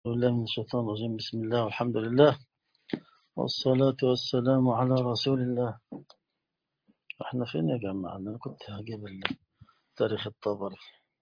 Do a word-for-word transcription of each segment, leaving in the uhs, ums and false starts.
بالله من الشيطان الرجيم. بسم الله والحمد لله والصلاة والسلام على رسول الله. احنا فين يا جماعة؟ أنا كنت هجيب التاريخ الطبري.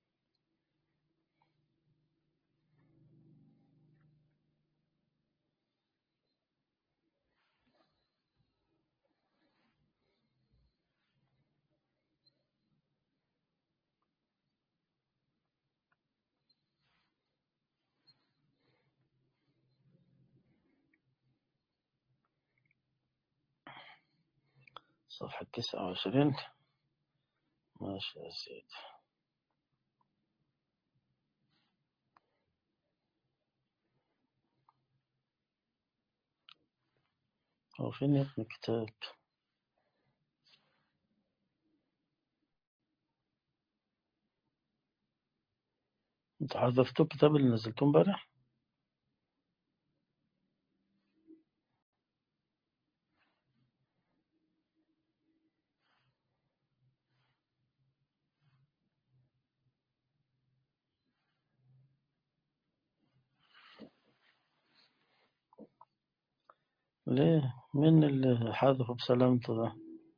صفحة تسعة وعشرين. ماشي يا سيدي. هو فين يا ابن الكتاب؟ انت حذفتوا الكتاب اللي نزلتوه امبارح؟ ليه؟ مين اللي حذفه بسلامته ده؟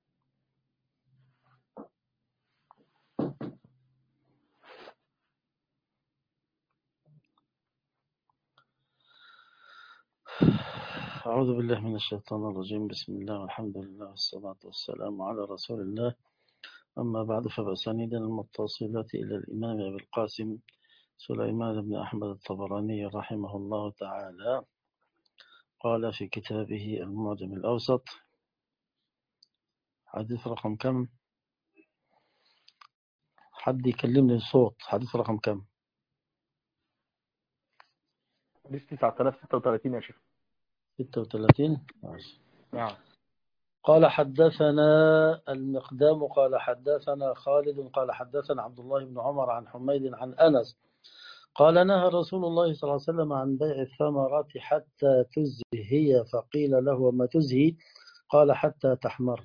أعوذ بالله من الشيطان الرجيم. بسم الله والحمد لله والصلاة والسلام على رسول الله. أما بعد، فبأسانيدنا المتصلة إلى الإمام أبي القاسم سليمان بن أحمد الطبراني رحمه الله تعالى قال في كتابه المعجم الأوسط، حديث رقم كم؟ حد يكلمني الصوت. حديث رقم كم؟ حديث تسعة آلاف وستة وثلاثين يا شيخ. ستة وثلاثين. نعم. قال حدثنا المقدام قال حدثنا خالد قال حدثنا عبد الله بن عمر عن حميد عن أنس قال نهى رسول الله صلى الله عليه وسلم عن بيع الثمرات حتى تزهي، فقيل له وما تزهي؟ قال حتى تحمر.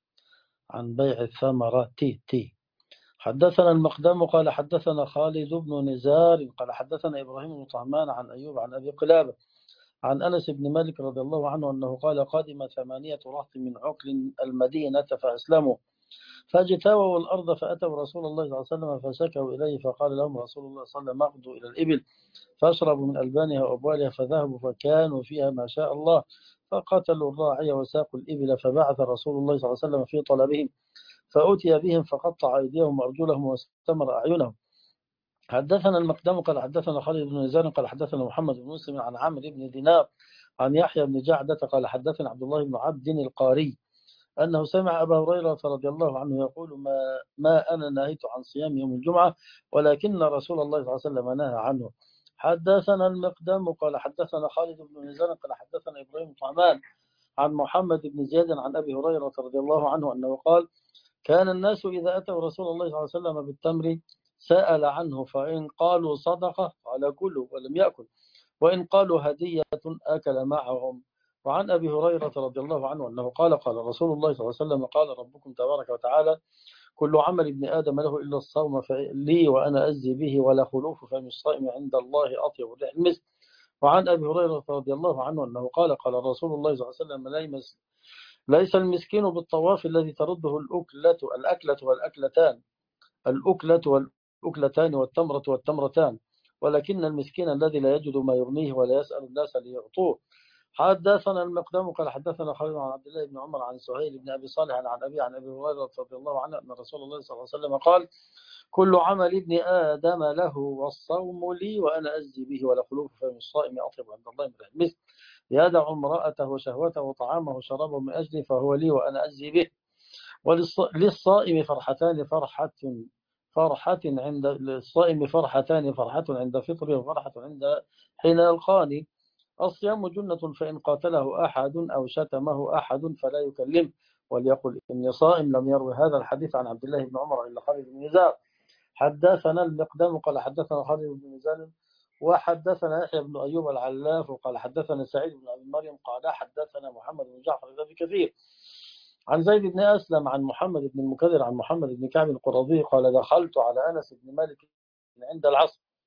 عن بيع الثمرات تي تي حدثنا المقدام قال حدثنا خالد بن نزار قال حدثنا إبراهيم بن طهمان عن أيوب عن أبي قلابة عن أنس بن مالك رضي الله عنه أنه قال قادم ثمانية رهط من عقل المدينة فأسلموا، فاجتاووا الأرض فأتوا رسول الله صلى الله عليه وسلم فشكوا إليه، فقال لهم رسول الله صلى الله عليه وسلم اغدوا إلى الإبل فاشربوا من ألبانها وأبوالها، فذهبوا فكانوا فيها ما شاء الله، فقتلوا الراعي وساقوا الإبل، فبعث رسول الله صلى الله عليه وسلم في طلبهم فأتي بهم فقطع أيديهم وأرجلهم واستمر أعينهم. حدثنا المقدام قال حدثنا خالد بن نزار قال حدثنا محمد بن مسلم عن عمرو بن دينار عن يحيى بن جعدة قال حدثنا عبد الله بن عبد القاري أنه سمع أبا هريرة رضي الله عنه يقول ما, ما أنا نهيت عن صيام يوم الجمعة ولكن رسول الله صلى الله عليه وسلم نهى عنه. حدثنا المقدام قال حدثنا خالد بن نزار قال حدثنا إبراهيم بن طعمان عن محمد بن زياد عن أبي هريرة رضي الله عنه أنه قال كان الناس إذا أتوا رسول الله صلى الله عليه وسلم بالتمر سأل عنه، فإن قالوا صدقة قال كلوا ولم يأكل، وإن قالوا هدية أكل معهم. وعن أبي هريرة رضي الله عنه أنه قال قال رسول الله صلى الله عليه وسلم قال ربكم تبارك وتعالى كل عمل ابن آدم له إلا الصوم لي وأنا أجزي به ولا خلوف فم الصائم عند الله أطيب ريح المسك. وعن أبي هريرة رضي الله عنه أنه قال قال رسول الله صلى الله عليه وسلم ليس المسكين بالطواف الذي ترده الأكلة الأكلة والأكلتان الأكلة والأكلتان والتمرة والتمرتان، ولكن المسكين الذي لا يجد ما يغنيه ولا يسأل الناس ليعطوه. حدثنا المقدام قال حدثنا خالد عن عبد الله بن عمر عن سهيل بن أبي صالح عن أبي عن أبي هريرة رضي الله عنه أن رسول الله صلى الله عليه وسلم قال كل عمل ابن آدم له والصوم لي وأنا أجزي به ولا خلوف فم الصائم أطيب عند الله من المسك، يدع امرأته وشهوته وطعامه وشرابه من أجلي فهو لي وأنا أجزي به. وللصائم فرحتان فرحة فرحة عند الصائم فرحتان فرحة عند فطره وفرحة عند حين يلقاني. الصيام جنة فإن قاتله أحد أو شتمه أحد فلا يكلم وليقل إني صائم. لم يروي هذا الحديث عن عبد الله بن عمر إلا خالد بن نزار. حدثنا المقدام قال حدثنا خالد بن نزار وحدثنا يحيى بن أيوب العلاف وقال حدثنا سعيد بن أبي مريم قال حدثنا محمد بن جعفر بن أبي كثير عن زيد بن أسلم عن محمد بن المكدر عن محمد بن كعب القرظي قال دخلت على أنس بن مالك عند العصر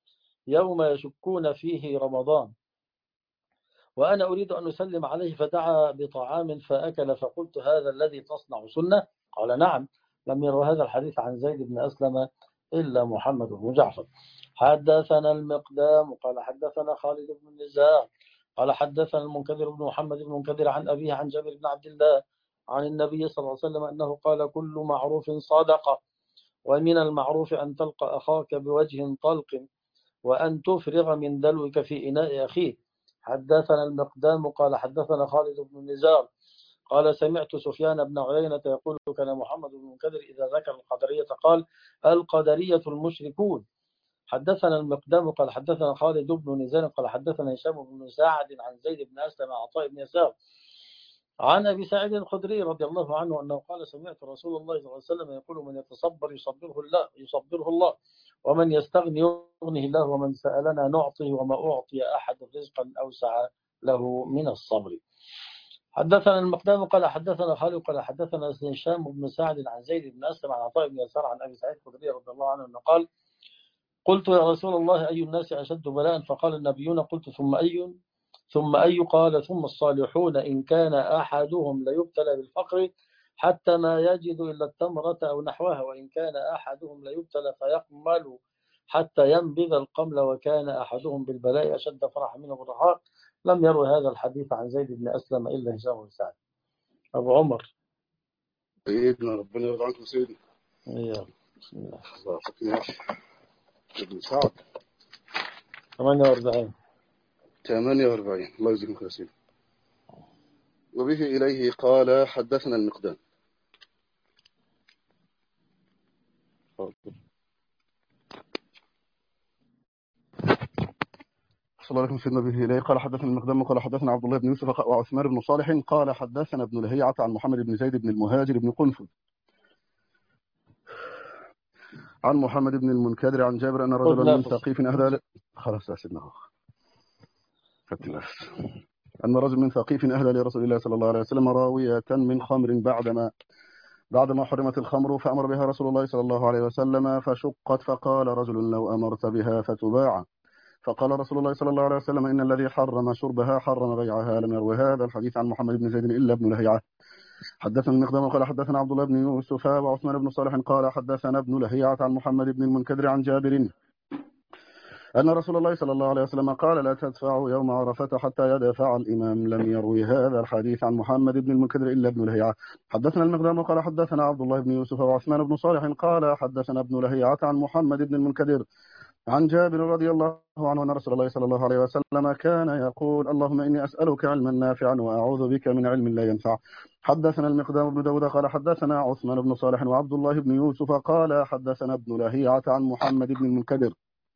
يوم يشكون فيه رمضان، وأنا أريد أن أسلم عليه فدعا بطعام فأكل، فقلت هذا الذي تصنع سنة؟ قال نعم. لم يروا هذا الحديث عن زيد بن أسلم إلا محمد بن جعفر. حدثنا المقدام قال حدثنا خالد بن النزار قال حدثنا المنكدر بن محمد بن المنكدر عن أبيه عن جابر بن عبد الله عن النبي صلى الله عليه وسلم أنه قال كل معروف صدقة، ومن المعروف أن تلقى أخاك بوجه طلق، وأن تفرغ من دلوك في إناء أخيك. حدثنا المقدام قال حدثنا خالد بن النزار قال سمعت سفيان بن عيينة يقول كان محمد بن المنكدر إذا ذكر القدرية قال القدرية المشركون. حدثنا المقدام قال حدثنا خالد بن نزار قال حدثنا هشام بن سعد عن زيد بن أسلم عن عطاء بن يسار عن أبي سعيد الخدري رضي الله عنه أنه قال سمعت رسول الله صلى الله عليه وسلم يقول من يتصبر يصبره الله يصبره الله ومن يستغني يغنه الله ومن سألنا نعطيه وما أعطي أحد رزقا أوسع له من الصبر. حدثنا المقدام قال حدثنا خالد قال حدثنا هشام بن سعد عن زيد بن أسلم عن عطاء بن يسار عن أبي سعيد الخدري رضي الله عنه أنه قال قلت يا رسول الله أي الناس أشد بلاء؟ فقال النبيون. قلت ثم أي؟ ثم أي؟ قال ثم الصالحون إن كان أحدهم ليبتلى بالفقر حتى ما يجد إلا التمرة أو نحوها، وإن كان أحدهم ليبتلى فيقمل حتى ينبذ القمل، وكان أحدهم بالبلاء أشد فرحا منه بالرخاء. لم يروي هذا الحديث عن زيد بن أسلم إلا هشام بن سعد. أبو عمر سيدنا ربنا يرضى عنكم سيدنا. يلا بسم الله. الله يعطيك ابن سعد ثمانية وأربعين ثمانية وأربعين. الله يجزيكم خير سيدنا. وبه إليه قال حدثنا المقدام. صلى الله عليه وسلم. به إليه قال حدثنا المقدام قال حدثنا عبد الله بن يوسف وعثمان بن صالح قال حدثنا ابن لهيعة عن محمد بن زيد بن المهاجر بن قنفذ عن محمد بن المنكدر عن جابر أن رجلا من ثقيف أهدى خلاص يا سيدنا أن رجل من ثقيف أهدى لرسول الله صلى الله عليه وسلم راوية من خمر بعدما بعدما حرمت الخمر، فأمر بها رسول الله صلى الله عليه وسلم فشقت، فقال رجل لو أمرت بها فتباع، فقال رسول الله صلى الله عليه وسلم إن الذي حرم شربها حرم بيعها. لم يروي هذا الحديث عن محمد بن زيد إلا ابن لهيعة. حدثنا المقدام قال حدثنا عبد الله بن يوسف وعثمان بن صالح قال حدثنا ابن لهيعة عن محمد بن المنكدر عن جابر أن رسول الله صلى الله عليه وسلم قال لا تدفعوا يوم عرفة حتى يدفع الإمام. لم يروي هذا الحديث عن محمد بن المنكدر إلا ابن لهيعة. حدثنا المقدام قال حدثنا عبد الله بن يوسف وعثمان بن صالح قال حدثنا ابن لهيعة عن محمد بن المنكدر عن جابر رضي الله عنه أن رسول الله صلى الله عليه وسلم كان يقول اللهم إني أسألك علما نافعا وأعوذ بك من علم لا ينفع. حدثنا المقدام بن داود قال حدثنا عثمان بن صالح وعبد الله بن يوسف قال حدثنا ابن لهيعة عن محمد بن المنكدر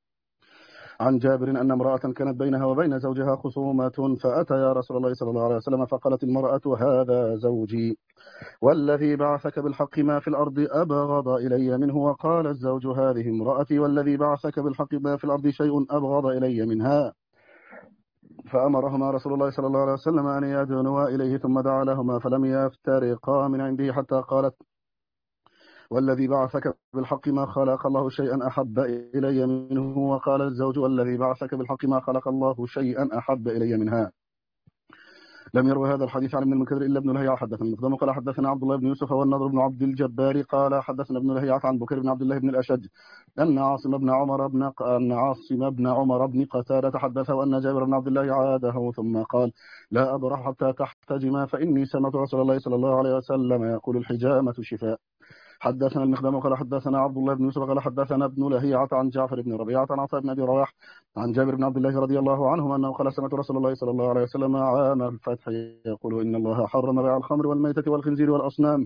عن جابر أن امرأة كانت بينها وبين زوجها خصومة فأتى يا رسول الله صلى الله عليه وسلم فقالت المرأة هذا زوجي والذي بعثك بالحق ما في الأرض أبغض إلي منه، وقال الزوج هذه امرأتي والذي بعثك بالحق ما في الأرض شيء أبغض إلي منها. فأمرهما رسول الله صلى الله عليه وسلم أن يدنوا إليه ثم دعا لهما فلم يفترقا من عنده حتى قالت والذي بعثك بالحق ما خلق الله شيئا أحب إلي منه، وقال الزوج والذي بعثك بالحق ما خلق الله شيئا أحب إلي منها. لم يروي هذا الحديث عن ابن المنكدر إلا ابن لهيعة. حدثنا المقدام قال حدثنا عبد الله بن يوسف والنضر بن عبد الجبار قال حدثنا ابن لهيعة عن بكر بن عبد الله بن الأشج أن عاصم بن عمر بن أن عاصم بن عمر بن قتادة حدثه أن جابر بن عبد الله عاده ثم قال لا أبرح حتى تحتجما فإني سمعت رسول الله صلى الله عليه وسلم يقول الحجامة شفاء. حدثنا المقدام قال حدثنا عبد الله بن يوسف قال حدثنا ابن لهيعة عن جعفر بن ربيعة عن عطاء بن أبي رواح عن جابر بن عبد الله رضي الله عنهما أنه قال سمعت رسول الله صلى الله عليه وسلم عام الفتح يقول إن الله حرم بيع الخمر والميتة والخنزير والأصنام.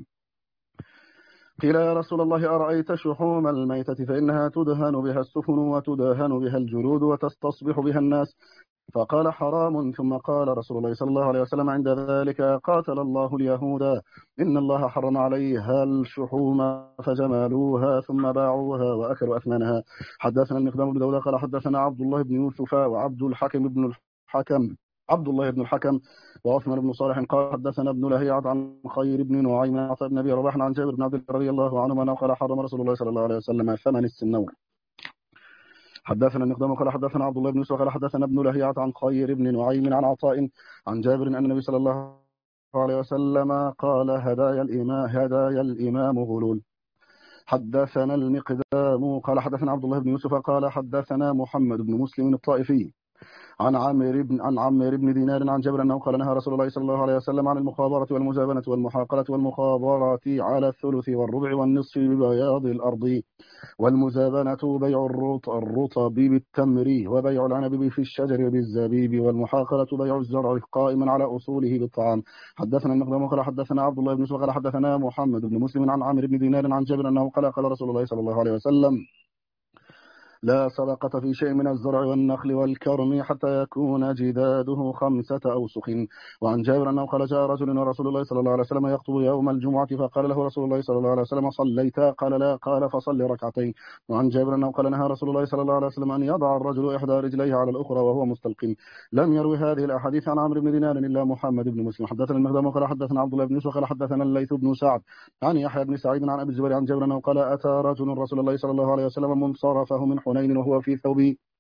قيل يا رسول الله أرأيت شحوم الميتة فإنها تدهن بها السفن وتدهن بها الجلود وتستصبح بها الناس، فقال حرام. ثم قال رسول الله صلى الله عليه وسلم عند ذلك قاتل الله اليهود إن الله حرم عليها الشحوم فجملوها ثم باعوها وأكلوا أثمانها. حدثنا المقدام بن داود قال حدثنا عبد الله بن يوسف وعبد الحكم بن الحكم عبد الله بن الحكم وعثمان بن صالح قال حدثنا ابن لهيعة عن خير بن نعيم عن عطاء بن أبي رواح عن جابر بن عبد الله رضي الله عنهما قال حرم رسول الله صلى الله عليه وسلم ثمن السنور. حدثنا المقدام قال حدثنا عبد الله بن يوسف قال حدثنا ابن لهيعة عن خير بن نعيم عن عطاء عن جابر أن النبي صلى الله عليه وسلم قال هدايا الإمام هدايا الإمام غلول. حدثنا المقدام قال حدثنا عبد الله بن يوسف قال حدثنا محمد بن مسلم الطائفي عن عمرو بن عن عمرو بن دينار عن جابر انه قال نهى رسول الله صلى الله عليه وسلم عن المخابرة والمزابنة والمحاقلة والمخابرة على الثلث والربع والنصف ببياض الأرض. والمزابنة بيع الرط- الرطب بالتمر وبيع العنب في الشجر بالزبيب والمحاقلة بيع الزرع قائما على أصوله بالطعام. حدثنا المقدام قال حدثنا عبد الله بن يوسف قال حدثنا محمد بن مسلم عن عمرو بن دينار عن جابر انه قال قال رسول الله صلى الله عليه وسلم لا صدقة في شيء من الزرع والنخل والكرم حتى يكون جداده خمسة أوسق. وعن جابر أنه قال جاء رجل ورسول الله صلى الله عليه وسلم يخطب يوم الجمعة فقال له رسول الله صلى الله عليه وسلم صليت؟ قال لا. قال فصل ركعتين. وعن جابر أنه قال نهى رسول الله صلى الله عليه وسلم أن يضع الرجل إحدى رجليه على الأخرى وهو مستلقٍ. لم يروي هذه الأحاديث عن عمرو بن دينار إلا محمد بن مسلم. حدثنا المقدام قال حدثنا عبد الله بن يوسف قال حدثنا الليث بن سعد عن يحيى بن سعيد عن أبي الزبير عن جابر أنه قال أتى رجل رسول الله صلى الله عليه وسلم منصرفه من حنين وهو في ثوب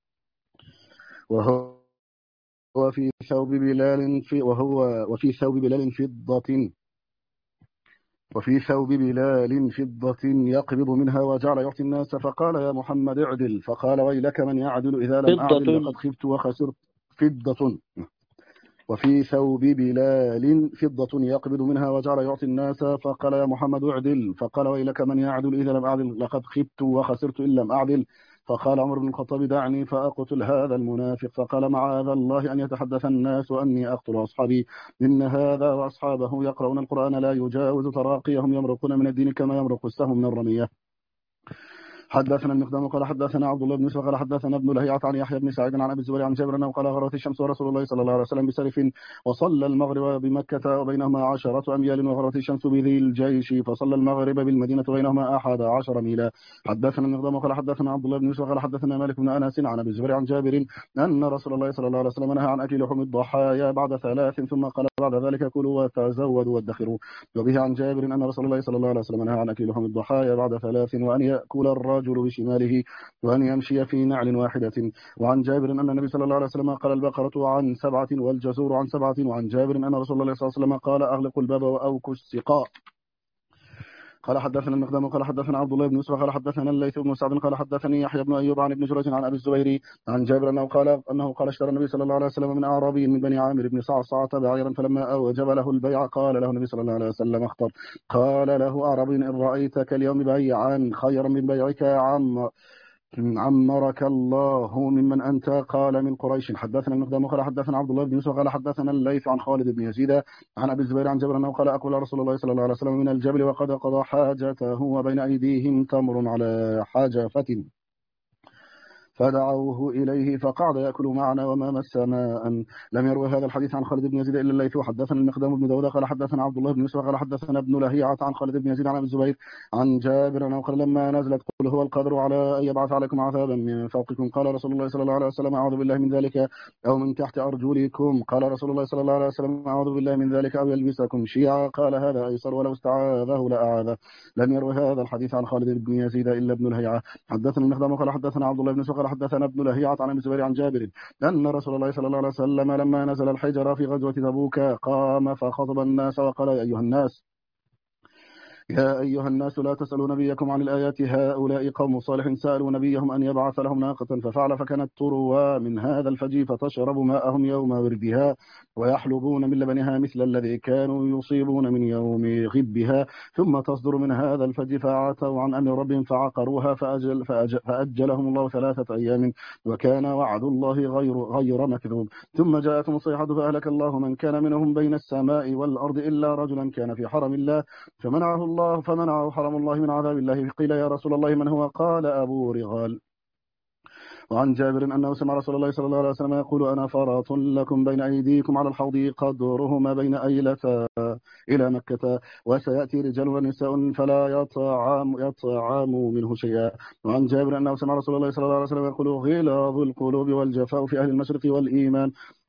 وهو في ثوب بلال في وهو وفي ثوب بلال فضة وفي ثوب بلال فضة يقبض منها وجعل يعطي الناس فقال يا محمد اعدل. فقال ويلك من يعدل إذا لم أعدل فضة لقد خبت وخسرت. فضة وفي ثوب بلال فضة يقبض منها وجعل يعطي الناس فقال يا محمد اعدل. فقال ويلك من يعدل إذا لم أعدل لقد خبت وخسرت إن لم أعدل. فقال عمر بن الخطاب دعني فأقتل هذا المنافق. فقال معاذ الله أن يتحدث الناس وأني أقتل أصحابي إن هذا وأصحابه يقرؤون القرآن لا يجاوز تراقيهم يمرقون من الدين كما يمرق السهم من الرمية. حدثنا المقدام قال حدثنا عبد الله بن يوسف قال حدثنا ابن لهيعة عن يحيى بن سعيد عن ابي الزبير عن جابر انه قال غرت الشمس ورسول الله صلى الله عليه وسلم بسرف وصلى المغرب بمكة وبينهما عشرة اميال وغرت الشمس بذي الجيش فصلى المغرب بالمدينة بينهما احد عشر ميلا. حدثنا المقدام قال حدثنا عبد الله بن يوسف قال حدثنا مالك بن انس عن ابي الزبير عن جابر ان رسول الله صلى الله عليه وسلم نهى عن اكل لحوم الضحايا بعد ثلاث ثم قال بعد ذلك كلوا وتزودوا وادخروا. وبه عن جابر ان رسول الله صلى الله عليه وسلم نهى عن اكل لحوم الضحايا بعد ثلاث وان ياكل الرجل بشماله وأن يمشي في نعل واحدة. وعن جابر أن النبي صلى الله عليه وسلم قال البقرة عن سبعة والجزور عن سبعة. وعن جابر أن رسول الله صلى الله عليه وسلم قال أغلقوا الباب وأوكوا السقاء. قال حدثنا المقدام قال حدثنا عبد الله بن يوسف قال حدثنا الليث بن سعد قال حدثني يحيى بن ايوب عن ابن جريج عن ابي الزبير عن جابر انه قال انه قال اشترى النبي صلى الله عليه وسلم من اعرابي من بني عامر بن صعصعة بعيرا فلما اوجب له البيع قال له النبي صلى الله عليه وسلم اختر. قال له اعرابي ان رايتك اليوم بيعا خيرا من بيعك عم عمرك الله ممن أنت قال من قريش. حدثنا المقدام قال حدثنا عبد الله بن يوسف قال حدثنا الليث عن خالد بن يزيد عن أبي الزبير عن جابر أنه قال أقبل رسول الله صلى الله عليه وسلم من الجبل وقد قضى حاجته وبين أيديهم تمر على حاجفة فدعوه إليه فقعد يأكل معنا وما مس ماء. لم يروي هذا الحديث عن خالد بن يزيد إلا الليث. وحدثنا المقدام بن داود قال حدثنا عبد الله بن يوسف قال حدثنا ابن لهيعة عن خالد بن يزيد عن أبي الزبير عن جابر أنه قال لما نزلت قل هو القادر على أن يبعث عليكم عذابا من فوقكم قال رسول الله صلى الله عليه وسلم أعوذ بالله من ذلك أو من تحت أرجلكم قال رسول الله صلى الله عليه وسلم أعوذ بالله من ذلك أو يلبسكم شيعا قال هذا أيسر ولو استعاذه لأعاذه. لم يروي هذا الحديث عن خالد بن يزيد إلا ابن لهيعة. حدثنا المقدام قال حدثنا عبد الله بن يوسف قال حدثنا ابن لهيعة عن ابي الزبير عن جابر أن رسول الله صلى الله عليه وسلم لما نزل الحجر في غزوة تبوك قام فخطب الناس وقال يا أيها الناس يا أيها الناس لا تسألوا نبيكم عن الآيات هؤلاء قوم صالح سألوا نبيهم أن يبعث لهم ناقة ففعل فكانت تروى من هذا الفجي فتشرب ماءهم يوم وردها ويحلبون من لبنها مثل الذي كانوا يصيبون من يوم غبها ثم تصدر من هذا الفجي فعاتوا عن أمر ربهم فعقروها فأجل فأجل فأجلهم الله ثلاثة أيام وكان وعد الله غير غير مكذوب. ثم جاءتهم الصيحة فأهلك الله من كان منهم بين السماء والأرض إلا رجلا كان في حرم الله فمنعه الله فمنعه حرم الله من عذاب الله. قيل يا رسول الله من هو؟ قال أبو رغال. وعن جابر أنه سمع رسول الله صلى الله عليه وسلم يقول أنا فرط لكم بين أيديكم على الحوض قدره ما بين أيلة إلى مكة وسيأتي رجال ونساء فلا يطعم, يطعم منه شيئا. وعن جابر أنه سمع رسول الله صلى الله عليه وسلم يقول غلاظ القلوب والجفاء في أهل المشرق والإيمان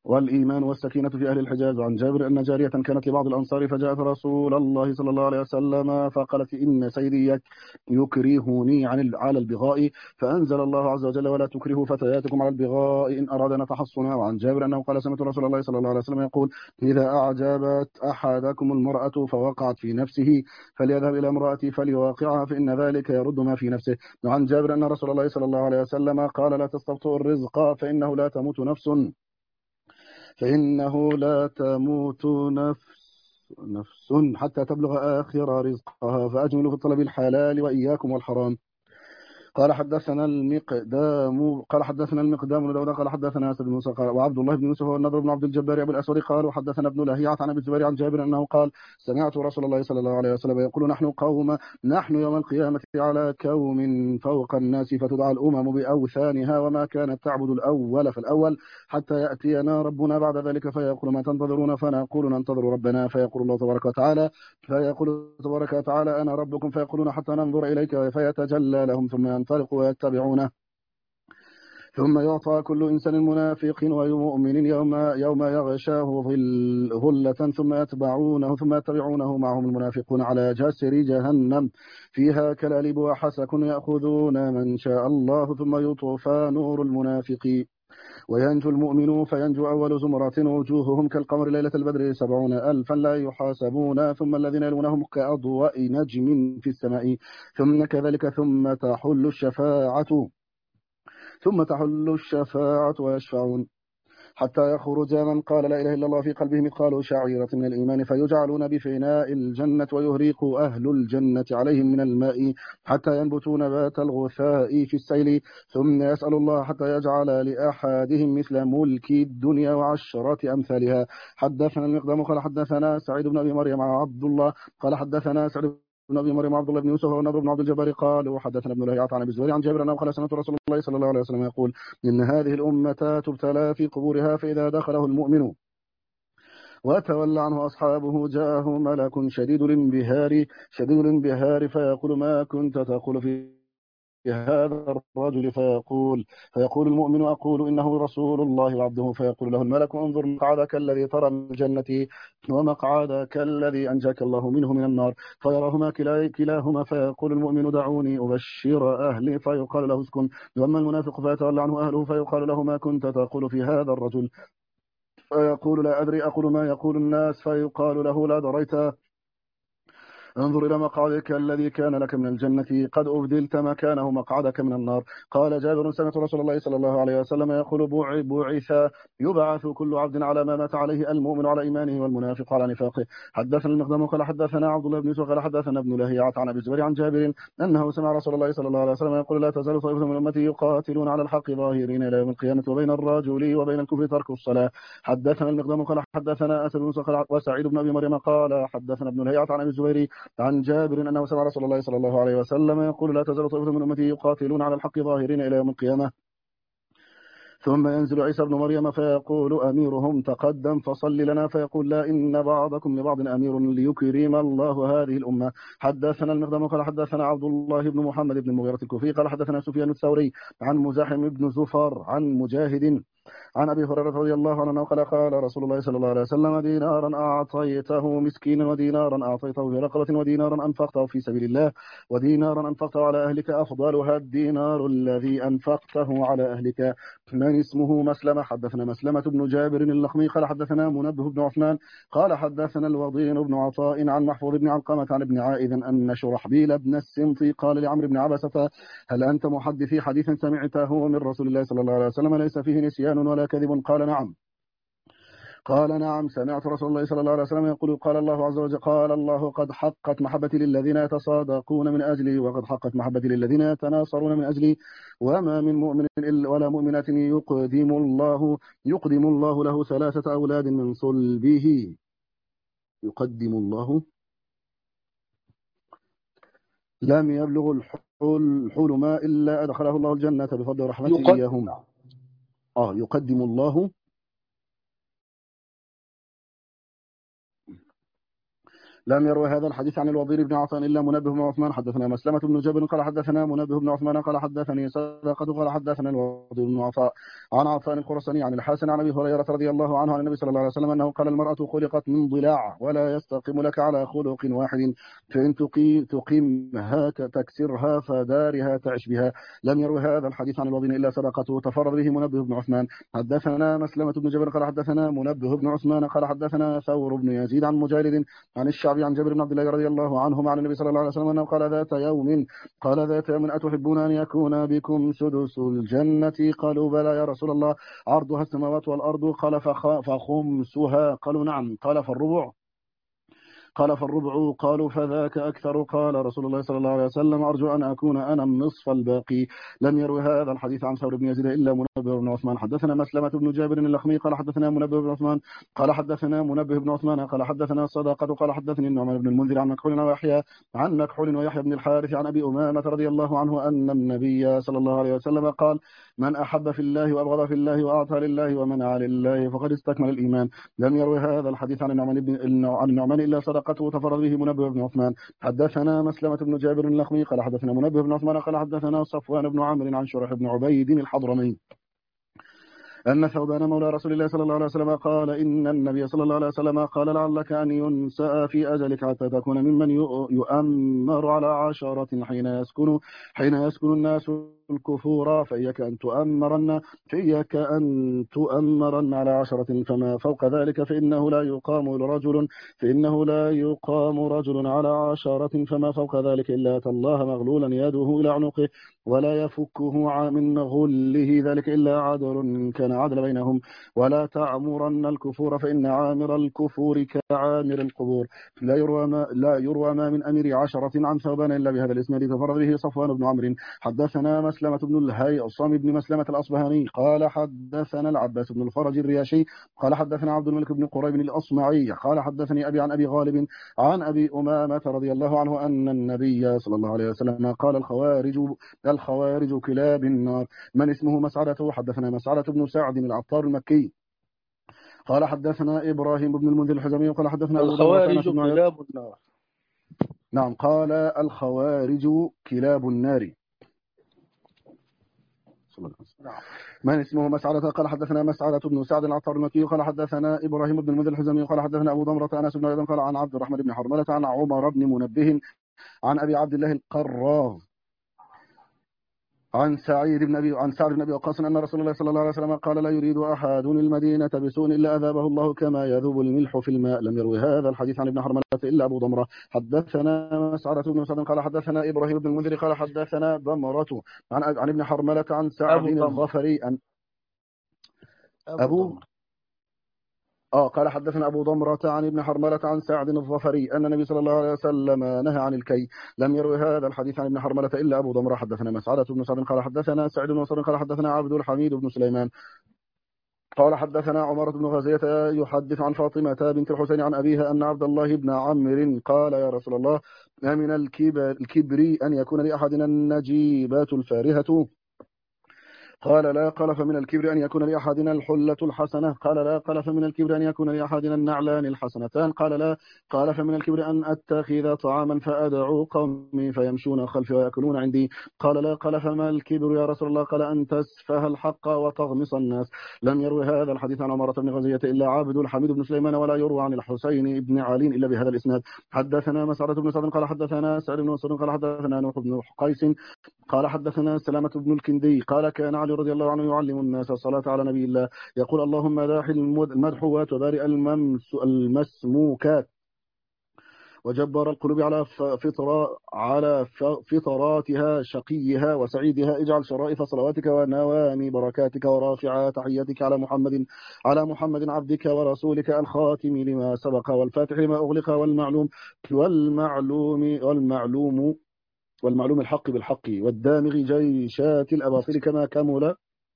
والإيمان والسكينة في أهل الحجاز. وعن جابر أن جارية كانت لبعض الأنصار فجاءت رسول الله صلى الله عليه وسلم فقالت إن سيدي يكرهني عن على البغاء، فأنزل الله عز وجل ولا تكرهوا فتياتكم على البغاء إن أرادنا تحصنا. وعن جابر أنه قال سمعت رسول الله صلى الله عليه وسلم يقول إذا أعجبت أحدكم المرأة فوقعت في نفسه فليذهب إلى امرأتي فليواقعها فإن ذلك يرد ما في نفسه. وعن جابر أن رسول الله صلى الله عليه وسلم قال لا تستبطئوا الرزق فإنه لا تموت نفس فإنه لا تموت نفس نفس حتى تبلغ آخر رزقها، فأجملوا في طلب الحلال وإياكم والحرام. قال حدثنا المقدام قال حدثنا المقدام بن داود قال حدثنا اسد بن موسى وعبد الله بن يوسف والنضر بن عبد الجبار ابو الاسود قال وحدثنا ابن لهيعة عن ابي الزبير عن جابر انه قال سمعت رسول الله صلى الله عليه وسلم يقول نحن قوم نحن يوم القيامة على كوم فوق الناس فتدعى الامم باوثانها وما كانت تعبد الاول فالاول حتى ياتينا ربنا بعد ذلك فيقول ما تنتظرون فنقول ننتظر ربنا فيقول الله تبارك وتعالى فيقول تبارك وتعالى انا ربكم فيقولون حتى ننظر اليك فيتجلى لهم ثم ينطلقوا ويتبعونه ثم يعطى كل إنسان منافق ومؤمن يوم يوم يغشاه ظل ظلة ثم يتبعونه ثم يتبعونه معهم المنافقون على جسر جهنم فيها كلاليب وحسك يأخذون من شاء الله ثم يطفى نور المنافقين وينجو المؤمنون فينجو أول زمرة وجوههم كالقمر ليلة البدر سبعون ألفا لا يحاسبون ثم الذين يلونهم كأضواء نجم في السماء ثم كذلك ثم تحل الشفاعة ثم تحل الشفاعة ويشفعون حتى يخرج من قال لا إله إلا الله في قلبه مثقال شعيرة من الإيمان فيجعلون بفناء الجنة ويهريق أهل الجنة عليهم من الماء حتى ينبتون نبات الغثاء في السيل ثم يسأل الله حتى يجعل لأحدهم مثل ملك الدنيا وعشرة أمثالها. حدثنا المقدام قال حدثنا سعيد بن أبي مريم عبد الله قال حدثنا سعيد بن ابي مريم عبد الله بن يوسف والنضر بن عبد الجبار قال وحدثنا ابن لهيعة عن ابي الزبير عن جابر انه قال سمعت رسول الله صلى الله عليه وسلم يقول ان هذه الامه تبتلى في قبورها فاذا دخله المؤمن وتولى عنه أصحابه جاءه ملك شديد الانبهار شديد الانبهار فيقول ما كنت تقول في هذا الرجل فيقول فيقول المؤمن أقول إنه رسول الله وعبده فيقول له الملك انظر مقعدك الذي ترى من الجنة ومقعدك الذي أنجاك الله منه من النار فيراهما كلاهما فيقول المؤمن دعوني أبشر أهلي فيقال له اسكن وأما المنافق فيتولى عنه أهله فيقال له ما كنت تقول في هذا الرجل فيقول لا أدري أقول ما يقول الناس فيقال له لا دريت انظر إلى مقعدك الذي كان لك من الجنة قد أبدلت مكانه مقعدك من النار. قال جابر سمعت رسول الله صلى الله عليه وسلم يقول بعث يبعث كل عبد على ما مات عليه المؤمن على إيمانه والمنافق على نفاقه. حدثنا المقدام قال حدثنا عبد الله بن يوسف قال حدثنا ابن لهيعة عن أبي الزبير عن جابر أنه سمع رسول الله صلى الله عليه وسلم يقول لا تزال طائفة من أمتي يقاتلون على الحق ظاهرين إلى يوم القيامة وبين الرجل وبين الكفر ترك الصلاة. حدثنا المقدام قال حدثنا أسد بن وسعيد بن أبي مريم قال حدثنا ابن لهيعة عن أبي الزبير عن جابر أنه سمع رسول الله صلى الله عليه وسلم يقول لا تزال طائفة من أمتي يقاتلون على الحق ظاهرين إلى يوم القيامة ثم ينزل عيسى بن مريم فيقول أميرهم تقدم فصل لنا فيقول لا إن بعضكم لبعض أمير ليكرم الله هذه الأمة. حدثنا المقدام قال حدثنا عبد الله بن محمد بن المغيرة الكوفي قال حدثنا سفيان الثوري عن مزاحم بن زفر عن مجاهد عن أبي هريرة رضي الله عنه قال قال رسول الله صلى الله عليه وسلم دينارا أعطيته مسكينا ودينارا أعطيته في رقبة ودينارا أنفقته في سبيل الله ودينارا أنفقته على أهلك أفضلها الدينار الذي أنفقته على أهلك. من اسمه مسلمة حدثنا مسلمة بن جابر اللخمي قال حدثنا منبه بن عثمان قال حدثنا الوضين بن عطاء عن محفوظ بن علقمة عن ابن عائذ أن شرحبيل بن السمطي قال لعمرو بن عبسة هل أنت محدثي حديث سمعته من رسول الله صلى الله عليه وسلم ليس فيه نسيان ولا كذب؟ قال نعم قال نعم سمعت رسول الله صلى الله عليه وسلم يقول قال الله عز وجل قال الله قد حقت محبتي للذين يتصادقون من أجلي وقد حقت محبتي للذين يتناصرون من أجلي وما من مؤمن ولا مؤمنة يقدم الله يقدم الله له ثلاثة أولاد من صلبه يقدم الله لم يبلغ الحلم إلا أدخله الله الجنة بفضل رحمته إياهم. آه يقدم الله لم يروي هذا الحديث عن الوضير بن عفان إلا منبه بن عثمان. حدثنا مسلمة بن جابر قال حدثنا منبه بن عثمان قال حدثني صدقة قال حدثنا الوضير بن عفان عن عفان الخرساني عن الحسن عن أبي هريرة رضي الله عنه عن النبي صلى الله عليه وسلم أنه قال المرأة خلقت من ضلاع ولا يستقيم لك على خلق واحد فإن تقيمها تكسرها فدارها تعش بها. لم يروي هذا الحديث عن الوضير إلا صدقته تفرد به منبه بن عثمان. حدثنا مسلمة بن جابر قال حدثنا منبه بن عثمان قال حدثنا ثور بن يزيد عن مجالد عن الشعبي عن جابر بن عبد الله رضي الله عنهما عن النبي صلى الله عليه وسلم أنه قال ذات يوم قال ذات يوم أتحبون أن يكون بكم سدس الجنة؟ قالوا بلى يا رسول الله عرضها السماوات والأرض قال فخمسها قالوا نعم قال فالربع قال فالربع قالوا فذاك أكثر قال رسول الله صلى الله عليه وسلم أرجو أن أكون أنا النصف الباقي. لم يروي هذا الحديث عن ثور بن يزيد إلا منبه بن عثمان. حدثنا مسلمة بن جابر اللخمي قال حدثنا منبه بن عثمان قال حدثنا منبه بن عثمان قال حدثنا صداقة قال حدثني النعمان بن المنذر عن مكحول ويحيى عن مكحول ويحيى بن الحارث عن أبي أمامة رضي الله عنه أن النبي صلى الله عليه وسلم قال من أحب في الله وأبغض في الله وأعطى لله ومنع لله فقد استكمل الإيمان. لم يروي هذا الحديث عن النعمان بن عن النعمان إلا صدقته تفرد به منبه بن عثمان. حدثنا مسلمة بن جابر اللخمي قال حدثنا منبه بن عثمان قال حدثنا صفوان بن عمرو عن شريح بن عبيد الحضرمي أن ثوبان مولى رسول الله صلى الله عليه وسلم قال إن النبي صلى الله عليه وسلم قال لعلك أن ينسأ في أجلك حتى تكون ممن يؤمر على عشرة حين يسكن حين يسكن الناس الكفور فإياك أن تؤمرن فإياك أن تؤمرن على عشرة فما فوق ذلك فإنه لا يقام رجل فإنه لا يقام رجل على عشرة فما فوق ذلك إلا أتى الله مغلولا يده إلى عنقه ولا يفكه من غله ذلك إلا عدل كان عدل بينهم ولا تعمرن الكفور فإن عامر الكفور كعامر القبور. لا يروى ما لا يروى ما من أمير عشرة عن ثوبان إلا بهذا الإسناد تفرد به صفوان بن عمرو. حدثنا مسلمة بن الهيصم بن مسلمة الأصبهاني قال حدثنا العباس بن الفرج الرياشي قال حدثنا عبد الملك بن قريب الأصمعي قال حدثني أبي عن أبي غالب عن أبي أمامة رضي الله عنه أن النبي صلى الله عليه وسلم قال الخوارج الخوارج كلاب النار. من اسمه مسعدة؟ حدثنا مسعدة بن سعد العطار المكي قال حدثنا إبراهيم بن المنذر الحزمي قال حدثنا أبو الخوارج كلاب النار. نعم قال الخوارج كلاب النار. من اسمه مسعدة؟ قال حدثنا مسعدة بن سعد العطار المكي قال حدثنا إبراهيم بن المنذر الحزمي قال حدثنا أبو ضمرة أنس بن أيضا قال عن عبد الرحمن بن حرملة عن عمر بن منبه عن أبي عبد الله القراظ عن سعيد بن أبي عن سعد بن أبي وقاص أن رسول الله صلى الله عليه وسلم قال لا يريد أحد المدينة بسوء إلا أذابه الله كما يذوب الملح في الماء. لم يروي هذا الحديث عن ابن حرملة إلا أبو ضمرة. حدثنا مسعدة بن سعد قال حدثنا إبراهيم بن المنذر قال حدثنا ضمرة عن عن ابن حرملة عن سعد الغفري أن أبو, أبو آه قال حدثنا أبو ضمرة عن ابن حرملة عن سعد الظفري أن النبي صلى الله عليه وسلم نهى عن الكي. لم يروي هذا الحديث عن ابن حرملة إلا أبو ضمرة. حدثنا مسعدة بن سعد قال حدثنا سعد بن نصر قال حدثنا عبد الحميد بن سليمان قال حدثنا عمر بن غزية يحدث عن فاطمة بنت الحسين عن أبيها أن عبد الله بن عمرو قال يا رسول الله من الكبر, الكبر أن يكون لأحدنا النجيبات الفارهة؟ قال لا. قال فمن الكبر أن يكون لأحدنا الحلة الحسنة؟ قال لا. قال فمن الكبر أن يكون لأحدنا النعلان الحسنتان؟ قال لا. قال فمن الكبر أن أتخذ طعاما فأدعو قومي فيمشون خلفي ويأكلون عندي؟ قال لا. قال فما الكبر يا رسول الله؟ قال أن تسفه الحق وتغمص الناس. لم يروي هذا الحديث عن عمرة بن غزية إلا عبد الحميد بن سليمان ولا يروى عن الحسين بن علي إلا بهذا الإسناد. حدثنا مسعدة بن سعد قال حدثنا سعد بن مسعود قال حدثنا نوح بن قيس قال حدثنا سلامة بن الكندي قال كان علي رضي الله عنه يعلم الناس الصلاة على نبي الله يقول اللهم داحي المدحوات وبارئ المسموكات وجبار القلوب على فطرة على فطراتها شقيها وسعيدها اجعل شرائف صلواتك ونوامي بركاتك ورافع تحياتك على محمد على محمد عبدك ورسولك الخاتم لما سبق والفاتح لما أغلق والمعلوم والمعلوم والمعلوم والمعلوم الحق بالحق والدامغ جيشات الأباطيل كما كمل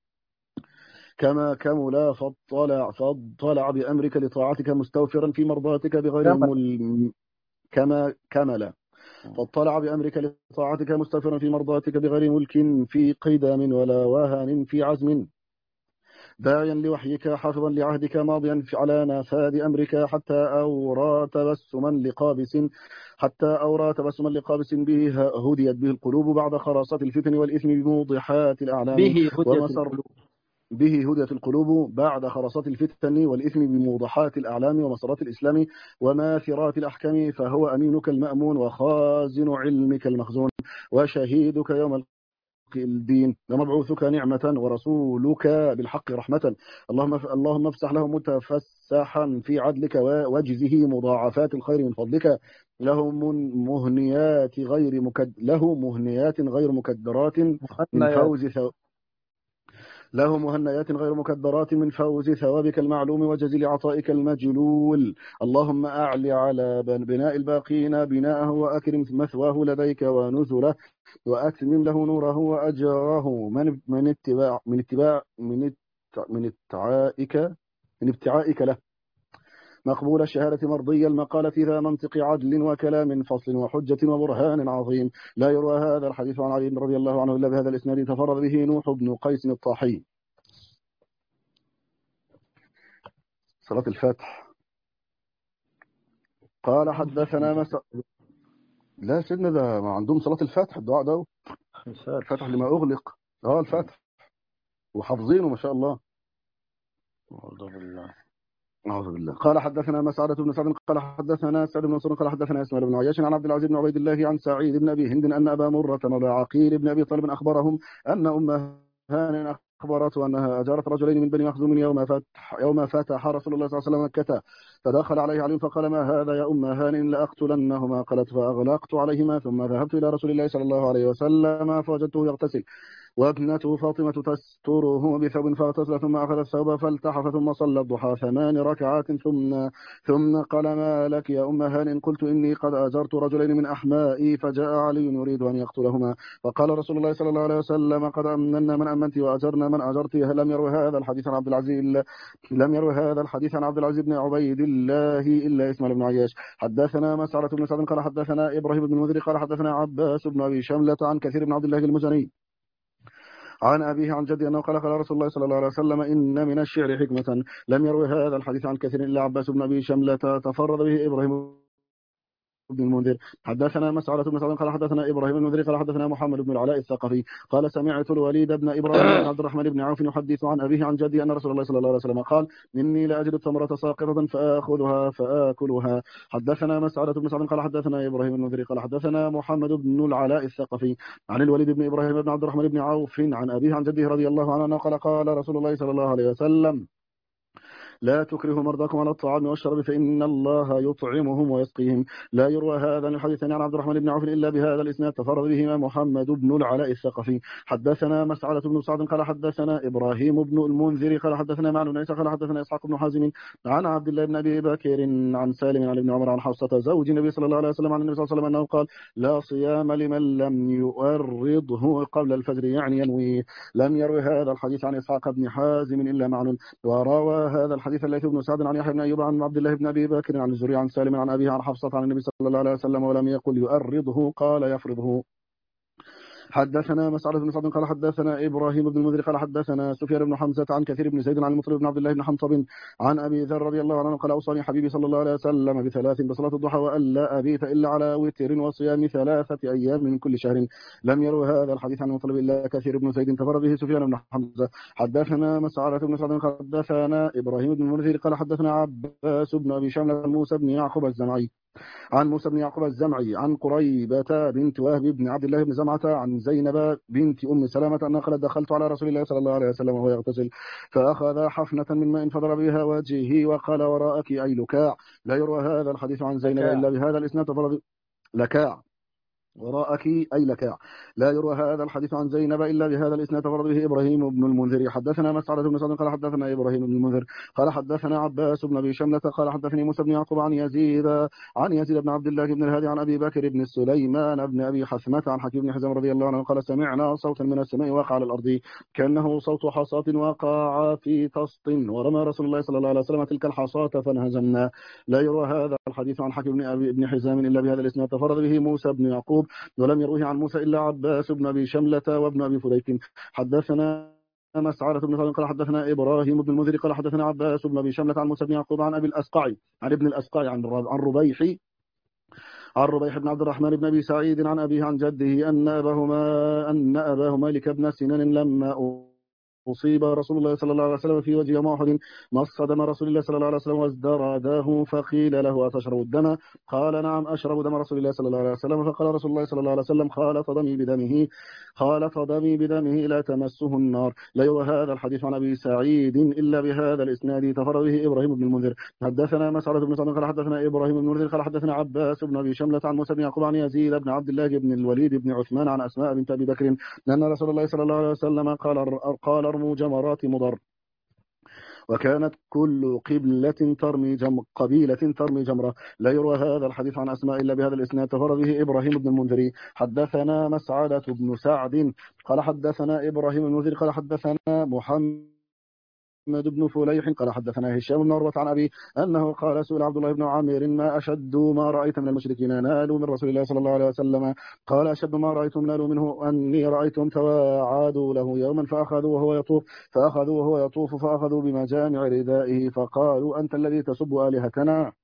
كما كمل فاطلع فاطلع بأمرك لطاعتك مستوفرا في مرضاتك بغير مل كما كمل فاطلع بأمرك لطاعتك مستوفرا في مرضاتك بغير ملك في قدم ولا وهن في عزم داعيا لوحيك حافظا لعهدك ماضيا على نفاذ أمرك حتى أورى تبسما لقابس حتى أورى تبسما لقابس به هديت به القلوب بعد خراصات الفتن والإثم بموضحات الأعلام به هدية ومسر القلوب. به هديت القلوب بعد خرصات الفتن والإثم بموضحات الأعلام ومسارات الإسلام وماثرات الأحكام، فهو أمينك المأمون وخازن علمك المخزون وشهيدك يوم الدين ومبعوثك نعمة ورسولك بالحق رحمة. اللهم اللهم افسح له متفسحا في عدلك وجزه مضاعفات الخير من فضلك. له مهنيات غير مكد له مهنيات غير مكدرات من فوز ثو... له مهنيات غير مكدرات من فوز ثوابك المعلوم وجزيل عطائك المجلول. اللهم أعل على بناء الباقين بناءه وأكرم مثواه لديك ونزله وأتمم له نوره وأجره من من اتباع من اتباع من من اتعائك من ابتعائك له. مقبول الشهادة مرضي المقالة ذا منطق عدل وكلام فصل وحجة وبرهان عظيم. لا يروى هذا الحديث عن علي رضي الله عنه إلا بهذا الإسناد تفرد به نوح بن قيس الطاحي. صلاة الفاتح. قال حدثنا مس... لا سيدنا ده ما عندهم صلاة الفاتح الدعاء ده الفاتح لما أغلق. اه الفاتح وحافظينه ما شاء الله. أعوذ بالله أعوذ بالله. قال حدثنا مسعدة بن سعد قال حدثنا سعد بن منصور قال حدثنا اسماعيل بن عياش عن عبد العزيز بن عبيد الله عن سعيد بن أبي هند أن أبا مرة مولى عقيل بن أبي طالب أخبرهم أن أم هان أخبرته أنها أجارت رجلين من بني مخزوم يوم فتح يوم فتح رسول الله صلى الله عليه وسلم مكة، فدخل عليه علي فقال ما هذا يا أم هان لأقتلنهما. قالت فأغلقت عليهما ثم ذهبت إلى رسول الله صلى الله عليه وسلم فوجدته يغتسل وابنته فاطمة تستره بثوب فاغتسل ثم أخذ الثوب فالتحف ثم صلى الضحى ثمان ركعات ثم ثم قال ما لك يا أم هان؟ قلت إني قد أجرت رجلين من أحمائي فجاء علي يريد أن يقتلهما. فقال رسول الله صلى الله عليه وسلم قد أمننا من أمنت وأجرنا من أجرت. لم يروي هذا الحديث عن عبد العزيز لم يروي هذا الحديث عن عبد العزيز بن عبيد الله إلا إسماعيل بن عياش. حدثنا مسعرة بن سعد قال حدثنا إبراهيم بن المنذر قال حدثنا عباس بن أبي شملة عن كثير بن عبد الله المزني عن أبيه عن جدي أنه قال قال رسول الله صلى الله عليه وسلم إن من الشعر حكمة. لم يروي هذا الحديث عن كثير إلا عباس بن أبي شملة تفرد به إبراهيم بن المنذر. حدثنا مسعرة بن سعد قال حدثنا إبراهيم بن المنذر قال حدثنا محمد بن العلاء الثقفي قال سمعت الوليد بن إبراهيم بن عبد الرحمن بن عوف يحدث عن أبيه عن جدي أن رسول الله صلى الله عليه وسلم قال إني لأجد التمرة ساقطة فآخذها فآكلها. حدثنا مسعرة بن سعد قال حدثنا إبراهيم بن المنذر قال حدثنا محمد بن العلاء الثقفي عن الوليد بن إبراهيم بن عبد الرحمن بن عوف عن أبيه عن جده رضي الله عنه قال قال رسول الله صلى الله عليه وسلم لا تكرهوا مرضاكم على الطعام والشراب فإن الله يطعمهم ويسقيهم. لا يروى هذا الحديث عن عبد الرحمن بن عوف إلا بهذا الإسناد تفرد بهما محمد بن العلاء الثقفي. حدثنا مسعدة بن سعد قال حدثنا إبراهيم بن المنذر قال حدثنا معن بن عيسى قال حدثنا إسحاق بن حازم عن عبد الله بن أبي بكر عن سالم عن ابن عمر عن حفصة زوج النبي صلى الله عليه وسلم عن النبي صلى الله عليه وسلم أنه قال لا صيام لمن لم يؤرضه قبل الفجر يعني ينويه. لم يروي هذا الحديث عن إسحاق بن حازم إلا معن. وروى هذا الحديث الليث بن سعد عن يحيى بن أيوب عن عبد الله بن أبي بكر عن الزهري عن سالم عن أبيه عن حفصة عن النبي صلى الله عليه وسلم ولم يقل يؤرضه قال يفرضه. حدثنا مسعد بن سعد قال حدثنا إبراهيم بن المنذر قال حدثنا سفيان بن حمزة عن كثير بن زيد عن المطلب بن عبد الله بن حنطب عن أبي ذر رضي الله عنه قال أوصاني حبيبي صلى الله عليه وسلم بثلاث بصلاة الضحى وألا أبيت إلا على وتر وصيام ثلاثة أيام من كل شهر. لم يروي هذا الحديث عن المطلب إلا كثير بن زيد تفرد به سفيان بن حمزة. حدثنا مسعد بن سعد قال حدثنا إبراهيم بن المنذر قال حدثنا عباس بن أبي شملة موسى بن يعقوب الزمعي عن موسى بن يعقوب الزمعي عن قريبة بنت وهب بن عبد الله بن زمعة عن زينب بنت أم سلمة أن قالت دخلت على رسول الله صلى الله عليه وسلم وهو يغتسل فأخذ حفنة من ماء فضرب بها وجهه وقال وراءك أي لكاع. لا يروى هذا الحديث عن زينب إلا بهذا الإسناد تفرد لكاع وراءك أي لكاع. لا يروى هذا الحديث عن زينب إلا بهذا الإسناد تفرد به إبراهيم بن المنذر. حدثنا مسعد بن سعد قال حدثنا إبراهيم بن المنذر قال حدثنا عباس بن أبي شملة قال حدثني موسى بن يعقوب عن يزيد عن يزيد بن عبد الله بن الهادي عن أبي بكر بن سليمان بن أبي حثمة عن حكيم بن حزام رضي الله عنه قال سمعنا صوتا من السماء وقع على الأرض كأنه صوت حصاة وقع في طسط ورمى رسول الله صلى الله عليه وسلم تلك الحصاة فانهزمنا. لا يروى هذا الحديث عن حكيم بن أبي بن حزام إلا بهذا الإسناد تفرد به موسى بن يعقوب ولم يروه عن موسى إلا عباس بن أبي شملة وابن أبي فليك. حدثنا مسعرة بن ثابت قال حدثنا إبراهيم بن المنذر قال حدثنا عباس بن أبي شملة عن موسى بن يعقوب عن أبي الأسقعي عن ابن الأسقعي عن عن ربيح عن ربيح بن عبد الرحمن بن أبي سعيد عن أبيه عن جده أن أباهما أن أباه مالك بن سنان لما أصيب رسول الله صلى الله عليه وسلم في وجه يوم أحد مص دم رسول الله صلى الله عليه وسلم وازدرده فقيل له أتشرب الدم؟ قال نعم أشرب دم رسول الله صلى الله عليه وسلم. فقال رسول الله صلى الله عليه وسلم خالط دمي بدمه خالط دمي بدمه لا تمسه النار. لا يروى هذا الحديث عن أبي سعيد إلا بهذا الإسناد تفرد به إبراهيم بن المنذر. حدثنا مسعرة بن سعد قال حدثنا إبراهيم بن المنذر قال حدثنا عباس بن أبي شملة عن موسى بن يعقوب عن يزيد بن عبد الله بن الوليد بن عثمان عن أسماء بنت أبي بكر أن رسول الله صلى الله عليه وسلم قال قال ارموا جمرات مضر وكانت كل قبلة ترمي جم قبيلة ترمي جمرة. لا يروى هذا الحديث عن أسماء إلا بهذا الإسناد تفرد به إبراهيم بن المنذري. حدثنا مسعدة بن سعد قال حدثنا إبراهيم بن المنذري قال حدثنا محمد محمد بن فليح قال حدثنا هشام بن عروة عن أبي أنه قال سئل عبد الله بن عامر ما أشد ما رأيت من المشركين نالوا من رسول الله صلى الله عليه وسلم؟ قال أشد ما رأيتم نالوا منه أني رأيتم تواعدوا له يوما فأخذوا وهو يطوف فأخذوا وهو يطوف فأخذوا بمجامع ردائه فقالوا أنت الذي تسب آلهتنا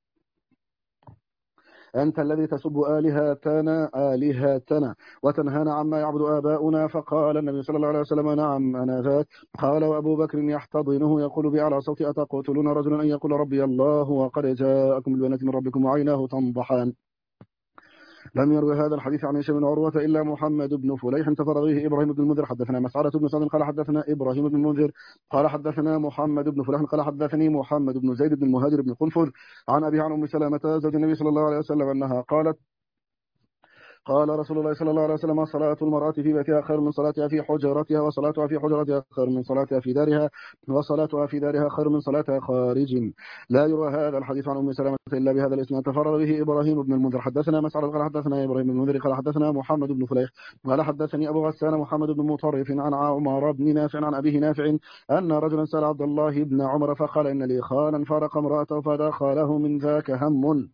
أنت الذي تسب آلهتنا آلهتنا وتنهانا عما يعبد آباؤنا. فقال النبي صلى الله عليه وسلم نعم أنا ذاك. قال وأبو بكر يحتضنه يقول بأعلى صوت أتقتلون رجلا أن يقول ربي الله وقد جاءكم البينات من ربكم وعيناه تنضحان؟ لم يروي هذا الحديث عن هشام بن عروة إلا محمد بن فليح تفرد به إبراهيم بن المنذر. حدثنا مسعرة بن سعد قال حدثنا إبراهيم بن المنذر قال حدثنا محمد بن فليح قال حدثني محمد بن زيد بن المهاجر بن قنفذ عن أبي عن أم سلامة زوج النبي صلى الله عليه وسلم أنها قالت قال رسول الله صلى الله عليه وسلم صلاة المرأة في بيتها خير من صلاتها في حجرتها وصلاتها في حجرتها خير من صلاتها في دارها وصلاتها في دارها خير من صلاتها خارج. لا يروى هذا الحديث عن أم سلمة إلا بهذا الإسناد تفرد به إبراهيم بن المنذر. حدثنا مسعر قال حدثنا إبراهيم بن المنذر قال حدثنا محمد بن فليح قال حدثني أبو غسان محمد بن مطرف عن عمر بن نافع عن أبيه نافع أن رجلا سأل عبد الله بن عمر فقال إن لي خالا فارق امرأته فدخله من ذاك هم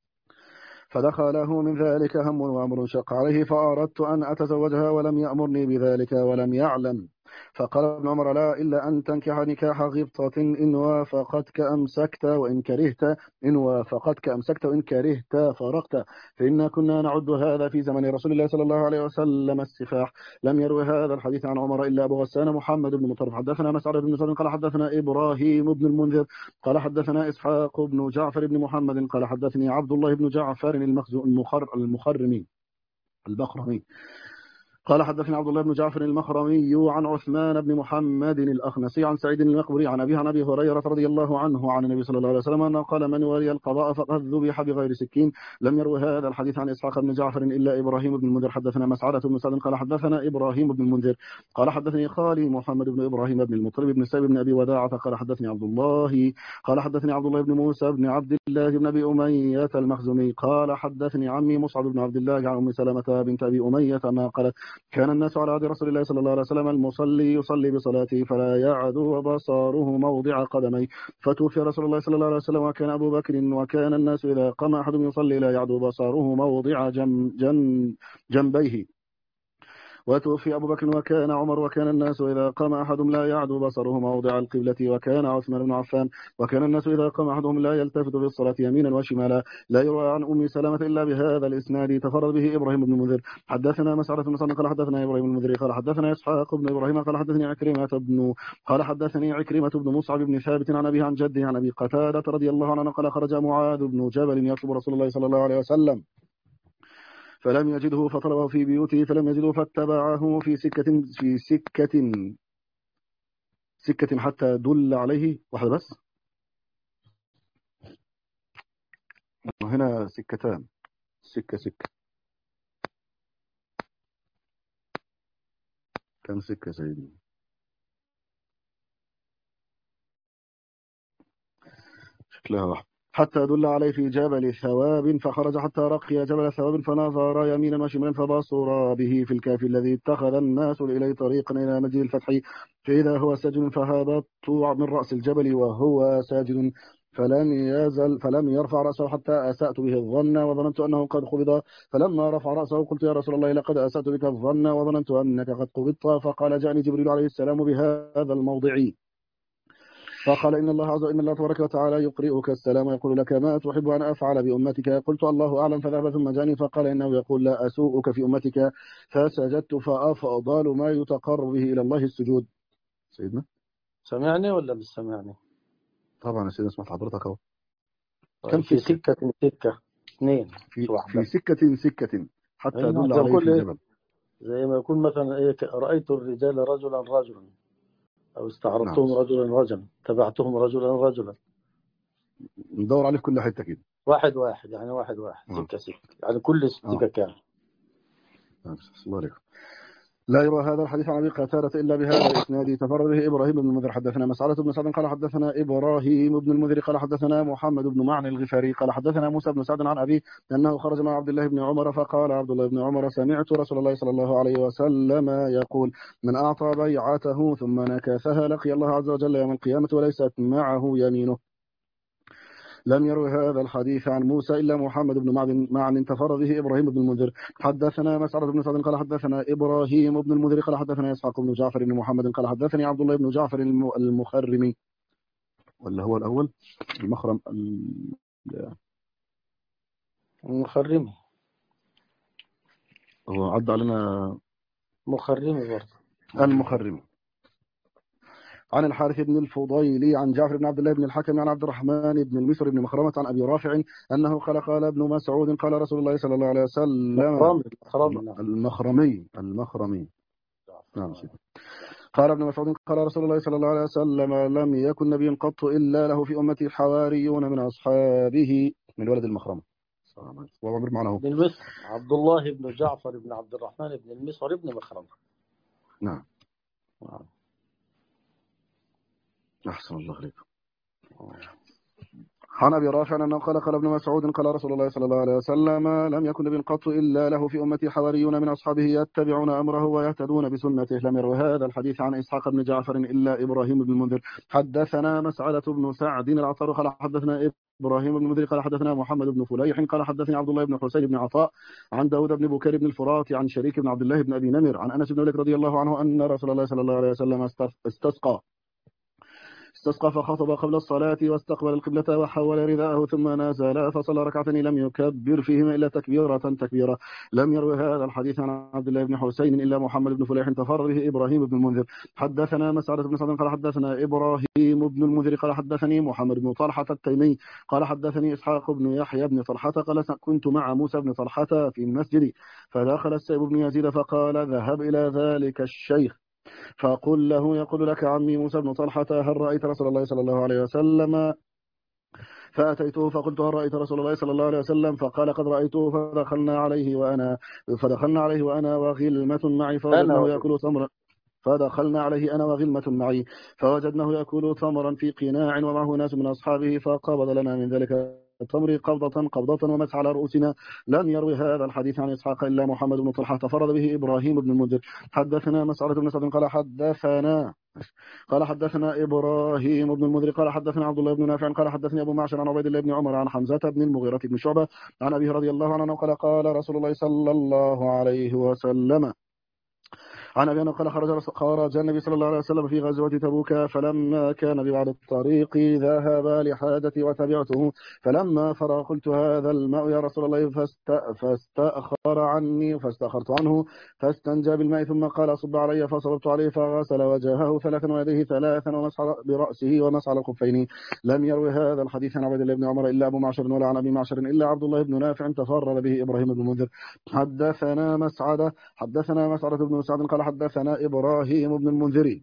فدخله من ذلك هم وأمر شق عليه فأردت أن أتزوجها ولم يأمرني بذلك ولم يعلم. فقال ابن عمر لا إلا أن تنكح نكاح غبطة إن وافقتك أمسكت وإن كرهت إن وافقتك أمسكت وإن كرهت فرقت فإنا كنا نعد هذا في زمن رسول الله صلى الله عليه وسلم السفاح. لم يروي هذا الحديث عن عمر إلا أبو غسان محمد بن مطرف. حدثنا مسعد بن سعد قال حدثنا إبراهيم بن المنذر قال حدثنا إسحاق بن جعفر بن محمد قال حدثني عبد الله بن جعفر المخرمي البخرمي قال حدثني عبد الله بن جعفر المخرمي عن عثمان بن محمد الأخنسي عن سعيد المقبري عن أبيه عن أبي هريرة رضي الله عنه عن النبي صلى الله عليه وسلم أنه قال من ولي القضاء فقد ذبح بغير سكين. لم يروي هذا الحديث عن إسحاق بن جعفر إلا إبراهيم بن المنذر. حدثنا مسعدة بن سعد قال حدثنا إبراهيم بن المنذر قال حدثني خالي محمد بن إبراهيم بن المطلب بن سائب بن أبي وداعة قال حدثني عبد الله قال حدثني عبد الله بن موسى بن عبد الله بن أبي أمية المخزومي قال حدثني عمي مصعب بن عبد الله عن أم سلمة بنت أبي أمية ما قالت كان الناس على عهد رسول الله صلى الله عليه وسلم المصلي يصلي بصلاته فلا يعدو بصاره موضع قدميه فتوفي رسول الله صلى الله عليه وسلم وكان أبو بكر وكان الناس إذا قام أحد يصلي لا يعدو بصاره موضع جم جن جنبيه وتوفي أبو بكر وكان عمر وكان الناس إذا قام أحدهم لا يعدو بصره موضع القبلة وكان عثمان بن عفان وكان الناس إذا قام أحدهم لا يلتفت في الصلاة يمينا وشمالا. لا يروى عن أم سلمة إلا بهذا الإسناد تفرد به إبراهيم بن المنذر. حدثنا مسعرة بن سعد قال حدثنا إبراهيم بن المنذر قال حدثنا إسحاق بن إبراهيم قال حدثني عكرمة بن قال حدثني عكرمة بن مصعب بن ثابت عن أبيه عن جده عن أبي قتادة رضي الله عنه قال خرج معاذ بن جبل يطلب رسول الله صلى الله عليه وسلم فلم يجده فطلبه في بيوته فلم يجده فاتبعه في سكة في سكة سكة حتى دل عليه واحدة بس هنا سكتان سكة سكة كم سكة سيدي شكلها واحد حتى دل عليه في جبل ثواب فخرج حتى رقي جبل ثواب فنظر يمينا وشمالا فبصر به في الكهف الذي اتخذ الناس إليه طريقا إلى مسجد الفتح فإذا هو ساجد فهبط من رأس الجبل وهو ساجد فلم يزل فلم يرفع رأسه حتى أسأت به الظن وظننت أنه قد قبض. فلما رفع رأسه قلت يا رسول الله لقد أسأت بك الظن وظننت أنك قد قبضت. فقال جاءني جبريل عليه السلام بهذا الموضع فقال إن الله عز إن الله تبارك وتعالى يقرئك السلام ويقول لك ما تحب أن أفعل بأمتك. قلت الله أعلم. فذهب ثم جاءني فقال إنه يقول لا أسوءك في أمتك. فسجدت فأفضل ما يتقرب به إلى الله السجود. سيدنا سمعني ولا مش سمعني؟ طبعا يا سيدنا سمعت حضرتك أهو. طيب كم في سكة؟ سكة سكة اثنين في مش في واحدة. سكة سكة حتى أي نعم، أدل زي ما عليه في يقول إيه، الجبل. زي ما يكون مثلا إيه ك- رأيت الرجال رجلا رجلا، أو نعم، استعرضتهم رجلا رجلا، تبعتهم رجلا رجلا. ندور عليه في كل حتة كده. واحد واحد يعني واحد واحد آه. سكة سكة يعني كل آه. سكة كام. نعم. الله عليكم. لا يروى هذا الحديث عن ابي قتادة الا بهذا الاسناد. تفرد به ابراهيم بن المنذر. حدثنا مسعدة بن سعد قال حدثنا ابراهيم بن المنذر قال حدثنا محمد بن معن الغفاري قال حدثنا موسى بن سعد عن ابي انه خرج مع عبد الله بن عمر فقال عبد الله بن عمر سمعت رسول الله صلى الله عليه وسلم يقول من اعطى بيعته ثم نكثها لقي الله عز وجل يوم القيامة وليست معه يمينه. لم يروي هذا الحديث عن موسى إلا محمد بن معن معن تفرد به إبراهيم بن المنذر. حدثنا مسعد بن سعد قال حدثنا إبراهيم بن المنذر قال حدثنا إسحاق بن جعفر بن محمد قال حدثني عبد الله بن جعفر الم- المخرمي، ولا هو الأول المخرم ال- مخرمي هو عدى علينا مخرمي برضه. المخرمي عن الحارث بن الفضيل عن جعفر بن عبد الله بن الحكم عن عبد الرحمن بن المسور بن مخرمة عن أبي رافع أنه قال قال ابن مسعود قال رسول الله صلى الله عليه وسلم. مخرمي مخرمي نعم. المخرمي المخرمي نعم سيدي. قال ابن مسعود قال رسول الله صلى الله عليه وسلم لم يكن نبي قط إلا له في أمتي حواريون من أصحابه من ولد المخرمة وعمر معناه. بن المسور عبد الله بن جعفر بن عبد الرحمن بن المسور بن مخرمة. نعم. نعم. أحسن الله عليكم. عن أبي رافع أنه قال قال ابن مسعود قال رسول الله صلى الله عليه وسلم لم يكن نبي قط إلا له في أمتي حواريون من أصحابه يتبعون أمره ويهتدون بسنته. لم يروي هذا الحديث عن إسحاق بن جعفر إلا إبراهيم بن المنذر. حدثنا مسعدة بن سعد العطار قال حدثنا إبراهيم بن المنذر قال حدثنا محمد بن فليح قال حدثني عبد الله بن حسين بن عطاء عن داود بن بكير بن الفرات عن شريك بن عبد الله بن أبي نمر عن أنس بن مالك رضي الله عنه أن رسول الله صلى الله عليه وسلم استسقى استسقى فخطب قبل الصلاة واستقبل القبلة وحول رداءه ثم نزل فصلى ركعتين لم يكبر فيهما إلا تكبيرة تكبيرة. لم يروي هذا الحديث عن عبد الله بن حسين إلا محمد بن فليح تفرد به إبراهيم بن المنذر. حدثنا مسعدة بن سعد قال حدثنا إبراهيم بن المنذر قال حدثني محمد بن طلحة التيمي قال حدثني إسحاق بن يحيى بن طلحة قال كنت مع موسى بن طلحة في المسجد فدخل السيب بن يزيد فقال ذهب إلى ذلك الشيخ فقل له يقول لك عمي موسى بن طلحة هل رأيت رسول الله صلى الله عليه وسلم؟ فأتيته فقلت هل رأيت رسول الله صلى الله عليه وسلم؟ فقال قد رأيته. فدخلنا عليه وأنا فدخلنا عليه وأنا وغلمة معي فوجدناه يأكل تمرا فدخلنا عليه أنا وغلمة معي فوجدناه يأكل تمرا في قناع ومعه ناس من أصحابه فقبض لنا من ذلك التمر قبضة قبضة ومسح على رؤوسنا. لم يروي هذا الحديث عن إسحاق إلا محمد بن طلحة تفرد به إبراهيم بن المنذر. حدثنا مسعرة بن سعد قال حدثنا قال حدثنا إبراهيم بن المنذر قال حدثنا عبد الله بن نافع قال حدثني أبو معشر عن عبيد الله بن عمر عن حمزة بن المغيرة بن شعبة عن أبيه رضي الله عنه قال قال رسول الله صلى الله عليه وسلم عن أبي أنه قال خرج خرج النبي صلى الله عليه وسلم في غزوة تبوك فلما كان ببعض الطريق ذهب لحاجتي وتبعته فلما فرغ قلت هذا الماء يا رسول الله فاست فاستأخر عني فاستأخرت عنه فاستنجى بالماء ثم قال صب علي فصببت عليه فغسل وجهه ثلاثا ويديه ثلاثا ومسح برأسه ومسح على الخفين. لم يروي هذا الحديث عن عبد الله بن عمر إلا أبو معشر ولا عن أبي معشر إلا عبد الله بن نافع تفرد به إبراهيم بن المنذر. حدثنا مسعدة حدثنا مسعدة بن سعد قال حدثنا إبراهيم بن المنذري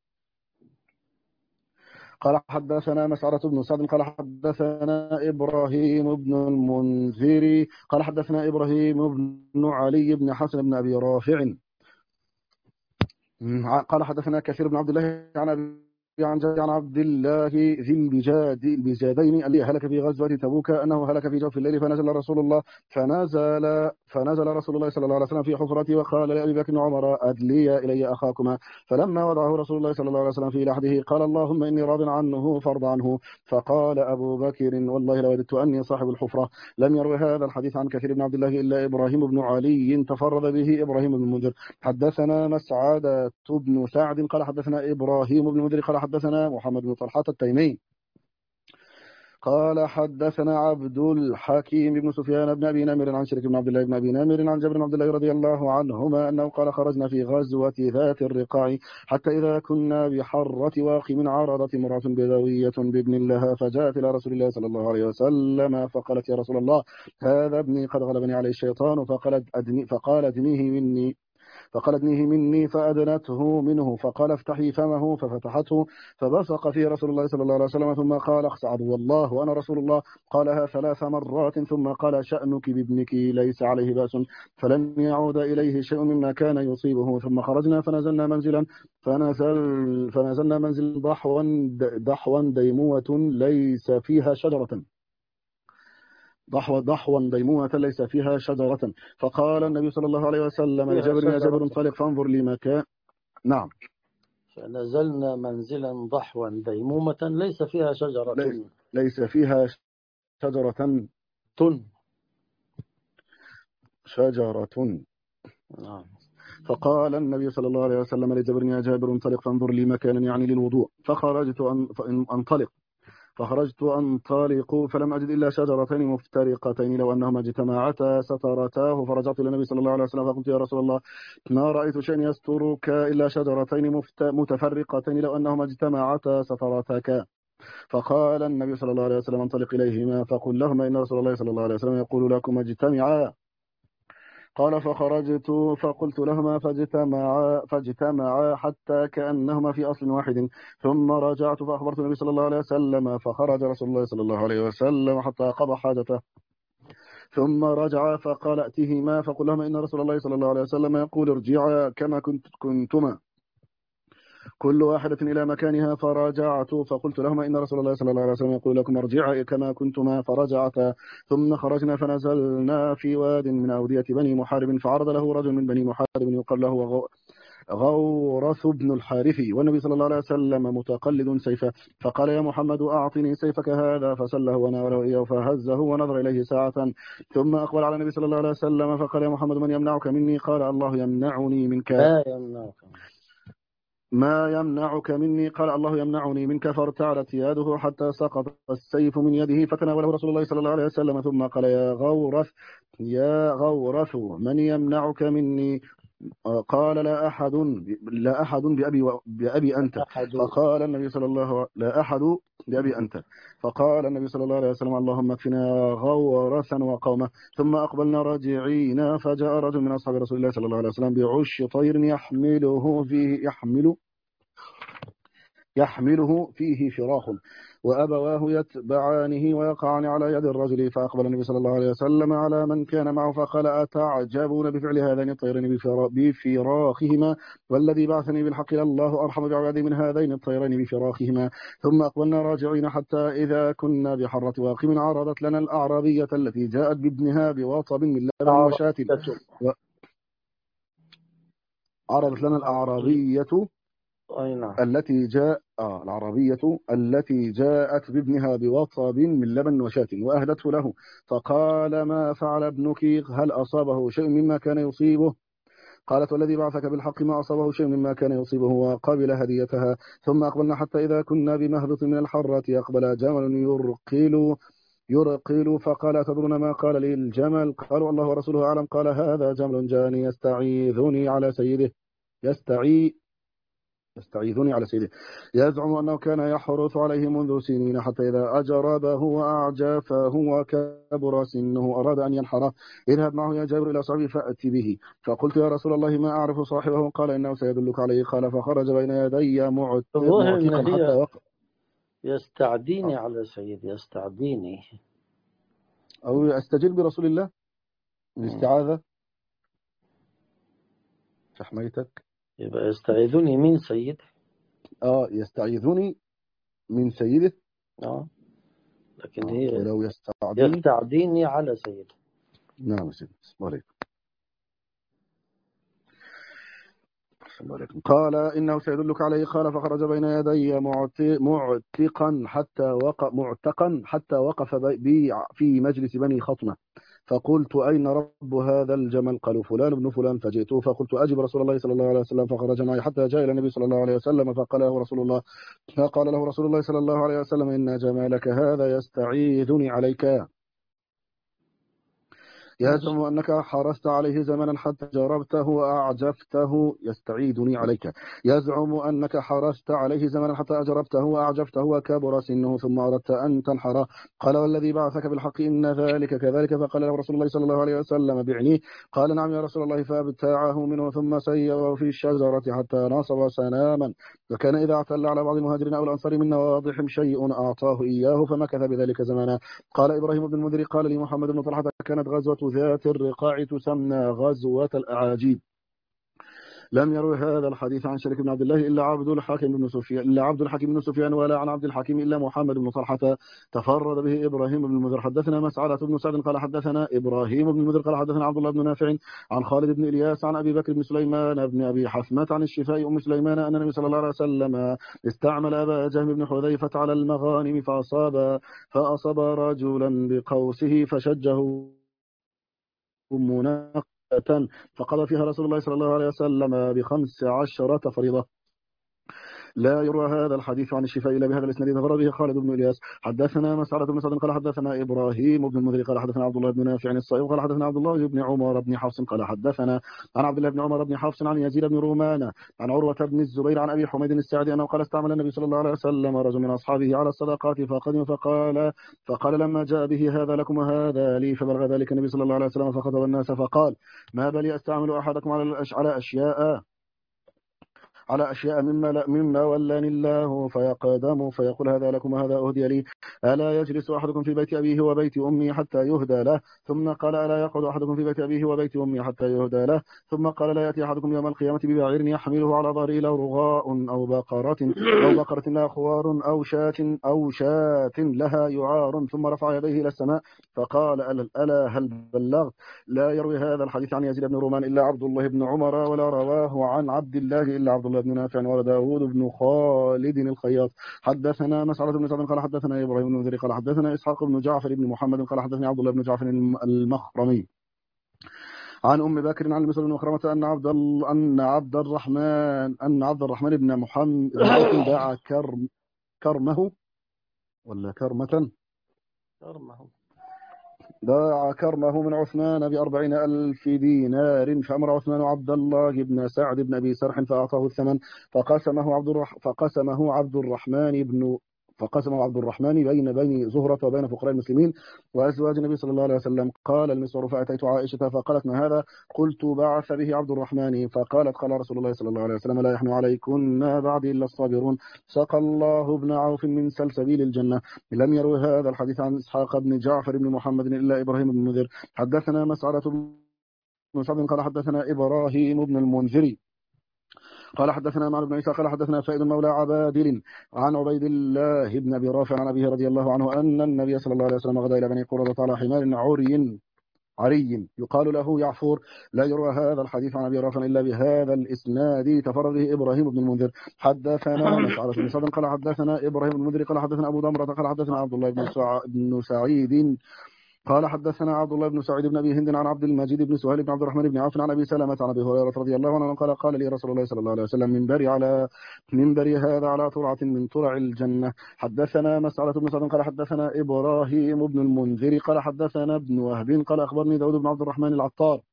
قال حدثنا مسعرة بن سعد قال حدثنا إبراهيم بن المنذري قال حدثنا إبراهيم بن علي بن حسن بن أبي رافع قال حدثنا كثير بن عبد الله عن أبي عن جابر عن عبد الله ذي البجاد البجادين الذي هلك في غزوة تبوك أنه هلك في جوف الليل فنزل رسول الله فنزل فنزل رسول الله صلى الله عليه وسلم في حفرته وقال لأبي بكر وعمر أدلي إلي أخاكما فلما وضعه رسول الله صلى الله عليه وسلم في لحده قال اللهم إني راض عنه فارض عنه فقال أبو بكر والله لوددت أني صاحب الحفرة. لم يروي هذا الحديث عن كثير بن عبد الله إلا إبراهيم بن علي تفرد به إبراهيم بن المنذر. حدثنا مسعدة بن سعد قال حدثنا إبراهيم بن المنذر قال حدثنا محمد بن طلحة التيمي قال حدثنا عبد الحكيم بن سفيان بن أبي نمر عن شريك بن عبد الله بن أبي نمر عن جابر بن عبد الله رضي الله عنهما أنه قال خرجنا في غزوة ذات الرقاع حتى إذا كنا بحرة واقم عرضت امرأة بدوية بابن لها فجاءت إلى رسول الله صلى الله عليه وسلم فقالت يا رسول الله هذا ابني قد غلبني عليه الشيطان فقال أدني فقال ادنيه مني فقال ادنيه مني فأدنته منه فقال افتحي فمه ففتحته فبصق فيه رسول الله صلى الله عليه وسلم ثم قال اخس عدو الله وأنا رسول الله قالها ثلاث مرات ثم قال شأنك بابنك ليس عليه بأس فلن يعود إليه شيء مما كان يصيبه. ثم خرجنا فنزلنا منزلا فنزل فنزلنا منزل ضحوا ضحوا ديموة ليس فيها شجرة ضحوا ضحوا ديمومة ليس فيها شجرة فقال النبي صلى الله عليه وسلم لجابر يا جابر انطلق فانظر لي مكان. نعم. فنزلنا منزلا ضحوا ديمومة ليس فيها شجرة ليس, ليس فيها شجرة تن شجرة. نعم. فقال النبي صلى الله عليه وسلم لجابر يا جابر انطلق فانظر لي مكانا يعني للوضوء فخرجت أن أنطلق فخرجت أنطلق فلم أجد إلا شجرتين مفترقتين لو أنهما اجتمعتا سترتاه فرجعت إلى النبي صلى الله عليه وسلم فقلت يا رسول الله ما رأيت شيئا يسترك إلا شجرتين متفرقتين لو أنهما اجتمعتا سترتاك. فقال النبي صلى الله عليه وسلم انطلق إليهما فقل لهما إن رسول الله صلى الله عليه وسلم يقول لكم اجتمعا. قال فخرجت فقلت لهما فاجتمعا فاجتمعا حتى كأنهما في أصل واحد ثم رجعت فأخبرت النبي صلى الله عليه وسلم فخرج رسول الله صلى الله عليه وسلم حتى قضى حاجته ثم رجع فقال ائتهما فقل لهما إن رسول الله صلى الله عليه وسلم يقول ارجعا كما كنت كنتما كل واحدة إلى مكانها فرجعت فقلت لهما إن رسول الله صلى الله عليه وسلم يقول لكم ارجعا كما كنتما فرجعتا. ثم خرجنا فنزلنا في واد من أودية بني محارب فعرض له رجل من بني محارب يقال له غورث بن الحارثي والنبي صلى الله عليه وسلم متقلد سيفه فقال يا محمد أعطني سيفك هذا فسله وناوله إياه فهزه ونظر إليه ساعة ثم أقبل على النبي صلى الله عليه وسلم فقال يا محمد من يمنعك مني قال الله يمنعني منك. ما يمنعك ما يمنعك مني قال الله يمنعني منك فارتعلت يده حتى سقط السيف من يده فتناوله رسول الله صلى الله عليه وسلم ثم قال يا غورث يا غورث من يمنعك مني قال لا أحد لا أحد بأبي, بأبي أنت أحد. فقال النبي صلى الله لا أحد بأبي أنت فقال النبي صلى الله عليه وسلم اللهم اكفنا غورثا وقومه. ثم أقبلنا راجعين فجاء رجل من أصحاب رسول الله صلى الله عليه وسلم بعش طير يحمله فيه يحمل يحمله فيه فراخ وأبواه يتبعانه ويقعان على يد الرجل فأقبل النبي صلى الله عليه وسلم على من كان معه فقال أتعجبون بفعل هذين الطيرين بفراخهما والذي بعثني بالحق الله أرحم بعبادي من هذين الطيرين بفراخهما. ثم أقبلنا راجعين حتى إذا كنا بحرة واقم عرضت لنا الأعرابية التي جاءت بابنها بوطب من لبن وشاة و... عرضت لنا الأعرابية أي نعم. التي جاء آه العربية التي جاءت بابنها بوطب من لبن وشاة وأهدته له فقال ما فعل ابنك هل أصابه شيء مما كان يصيبه قالت والذي بعثك بالحق ما أصابه شيء مما كان يصيبه وقبل هديتها. ثم أقبلنا حتى إذا كنا بمهبط من الحرة أقبل جمل يرقل يرقل فقال تدرون ما قال لي الجمل قالوا الله ورسوله أعلم قال هذا جمل جاني يستعيذني على سيده يستعي يستعيذني على سيده يزعم أنه كان يحرث عليه منذ سنين حتى إذا أجربه وأعجفه وكبر سنه أراد أن ينحره اذهب معه يا جابر إلى صاحبه فأتي به. فقلت يا رسول الله ما أعرف صاحبه قال إنه سيدلك عليه قال فخرج بين يدي معتقا حتى وقف يستعديني على سيدي يستعديني أو أستجير برسول الله الاستعاذة فحميتك يبقى يستعيذني من سيدي اه يستعيذني من سيده. آه. لكن آه. هي ولو يستعديني. يستعديني على سيده. نعم يا سيدي. بسم الله عليكم. بسم الله عليكم. قال إنه سيدلك عليه. قال فخرج بين يدي معت- معتقا حتى وقف معتقا حتى وقف بي في مجلس بني خطمة. فقلت أين رب هذا الجمل؟ قالوا فلان ابن فلان. فجئته فقلت أجب رسول الله صلى الله عليه وسلم. فخرج معي حتى جاء إلى النبي صلى الله عليه وسلم. فقال له رسول الله فقال له رسول الله صلى الله عليه وسلم إن جمالك هذا يستعيذني عليك. ماشي. يزعم أنك حرصت عليه زمنا حتى جربته وأعجبته. يستعيدني عليك. يزعم أنك حرصت عليه زمنا حتى أجربته وأعجبته وكبر سنه ثم أردت أن تنحره. قال والذي بعثك بالحق إن ذلك كذلك. فقال له رسول الله صلى الله عليه وسلم بعنيه. قال نعم يا رسول الله. فابتاعه منه ثم سيره في الشجرة حتى نصب سناما. وكان إذا اعتل على بعض المهاجرين أو الأنصار من نواضحهم شيء أعطاه إياه فمكث بذلك زمانا. قال إبراهيم بن المنذر قال لي محمد بن طلحة كانت غزوة ذات الرقاع تسمى غزوة الأعاجيب. لم يروي هذا الحديث عن شريك بن عبد الله إلا عبد الحكيم بن سفيان إلا عبد الحكيم بن سفيان ولا عن عبد الحكيم إلا محمد بن طلحة. تفرد به إبراهيم بن المنذر. حدثنا مسعدة بن سعد قال حدثنا إبراهيم بن المنذر قال حدثنا عبد الله بن نافع عن خالد بن إلياس عن أبي بكر بن سليمان بن أبي حثمة عن الشفاء أم سليمان أن النبي صلى الله عليه وسلم استعمل أبا جهم بن حذيفة على المغانم فأصاب فأصاب رجلا بقوسه فشجه مناقة فقضى فيها رسول الله صلى الله عليه وسلم بخمس عشرة فريضة. لا يروى هذا الحديث عن الشفاء إلا بهذا الإسناد. تفرد به خالد بن إلياس. حدثنا مسعرة بن سعد قال حدثنا إبراهيم بن المنذر قال حدثنا عبد الله بن نافع الصائغ قال حدثنا عبد الله بن عمر بن حفص قال حدثنا عن عبد الله بن عمر بن حفص عن يزيد بن رومان عن عروة بن الزبير عن أبي حميد الساعدي أنه قال استعمل النبي صلى الله عليه وسلم رجل من أصحابه على الصدقات فقدم فقال فقال لما جاء به هذا لكم وهذا لي فبلغ ذلك النبي صلى الله عليه وسلم فخطب الناس فقال ما بلي أستعمل أحدكم على على أشياء على أشياء مما, لا مما ولاني الله فيقدم فيقول هذا لكم وهذا أهدي لي. ألا يجلس أحدكم في بيت أبيه وبيت أمي حتى يهدى له. ثم قال ألا يقعد أحدكم في بيت أبيه وبيت أمي حتى يهدى له. ثم قال لا يأتي أحدكم يوم القيامة ببعير يحمله على ظهره له رغاء أو بقرة أو بقرة لها خوار أو شاة أو شاة لها يعار. ثم رفع يديه إلى السماء فقال ألا هل بلغت. لا يروي هذا الحديث عن يزيد بن رومان إلا عبد الله بن عمر ولا رواه عن عبد الله إلا عبد الله بن نافع وداود بن خالد الخياط. حدثنا مسعرة بن سعد قال حدثنا إبراهيم بن المنذر قال حدثنا إسحاق بن جعفر بن محمد قال حدثني عبد الله بن جعفر المخرمي عن أم بكر عن المسلم بن مخرمة أن عبد أن عبد الرحمن أن عبد الرحمن بن محمد بن عوف باع كرم كرمه ولا كرمة كرمه باع كرمه من عثمان بأربعين ألف دينار. فأمر عثمان عبد الله بن سعد بن أبي سرح فأعطاه الثمن فقسمه عبد الرح فقسمه عبد الرحمن بن فقسمه عبد الرحمن بين بني زهرة وبين فقراء المسلمين وأزواج النبي صلى الله عليه وسلم. قال المسور فأتيت عائشة فقالت ما هذا؟ قلت بعث به عبد الرحمن. فقالت قال رسول الله صلى الله عليه وسلم لا يحن عليكن بعد إلا الصابرون. سقى الله ابن عوف من سلسبيل الجنة. لم يروي هذا الحديث عن إسحاق بن جعفر بن محمد إلا إبراهيم بن المنذر. حدثنا مسعرة بن سعد قال حدثنا إبراهيم بن المنذر قال حدثنا معن بن عيسى قال حدثنا فائد مولى عبادل عن عبيد الله بن أبي رافع عن أبيه رضي الله عنه أن النبي صلى الله عليه وسلم غدا إلى بني قرظة على حمار عري عري يقال له يعفور. لا يروى هذا الحديث عن أبي رافع إلا بهذا الإسناد. تفرد به إبراهيم بن المنذر. حدثنا مسعرة بن سعد قال حدثنا إبراهيم بن المنذر قال حدثنا أبو ضمرة قال حدثنا عبد الله بن, سع... بن سعيد قال حدثنا عبد الله بن سعيد بن أبي هند عن عبد المجيد بن سهيل بن عبد الرحمن بن عوف عن أبي سلمة عن أبي هريرة رضي الله عنه قال قال لي رسول الله صلى الله عليه وسلم منبري على منبري هذا على طلعة من طلع الجنة. حدثنا مسعرة بن سعد قال حدثنا إبراهيم بن المنذر قال حدثنا ابن وهب قال أخبرني داود بن عبد الرحمن العطار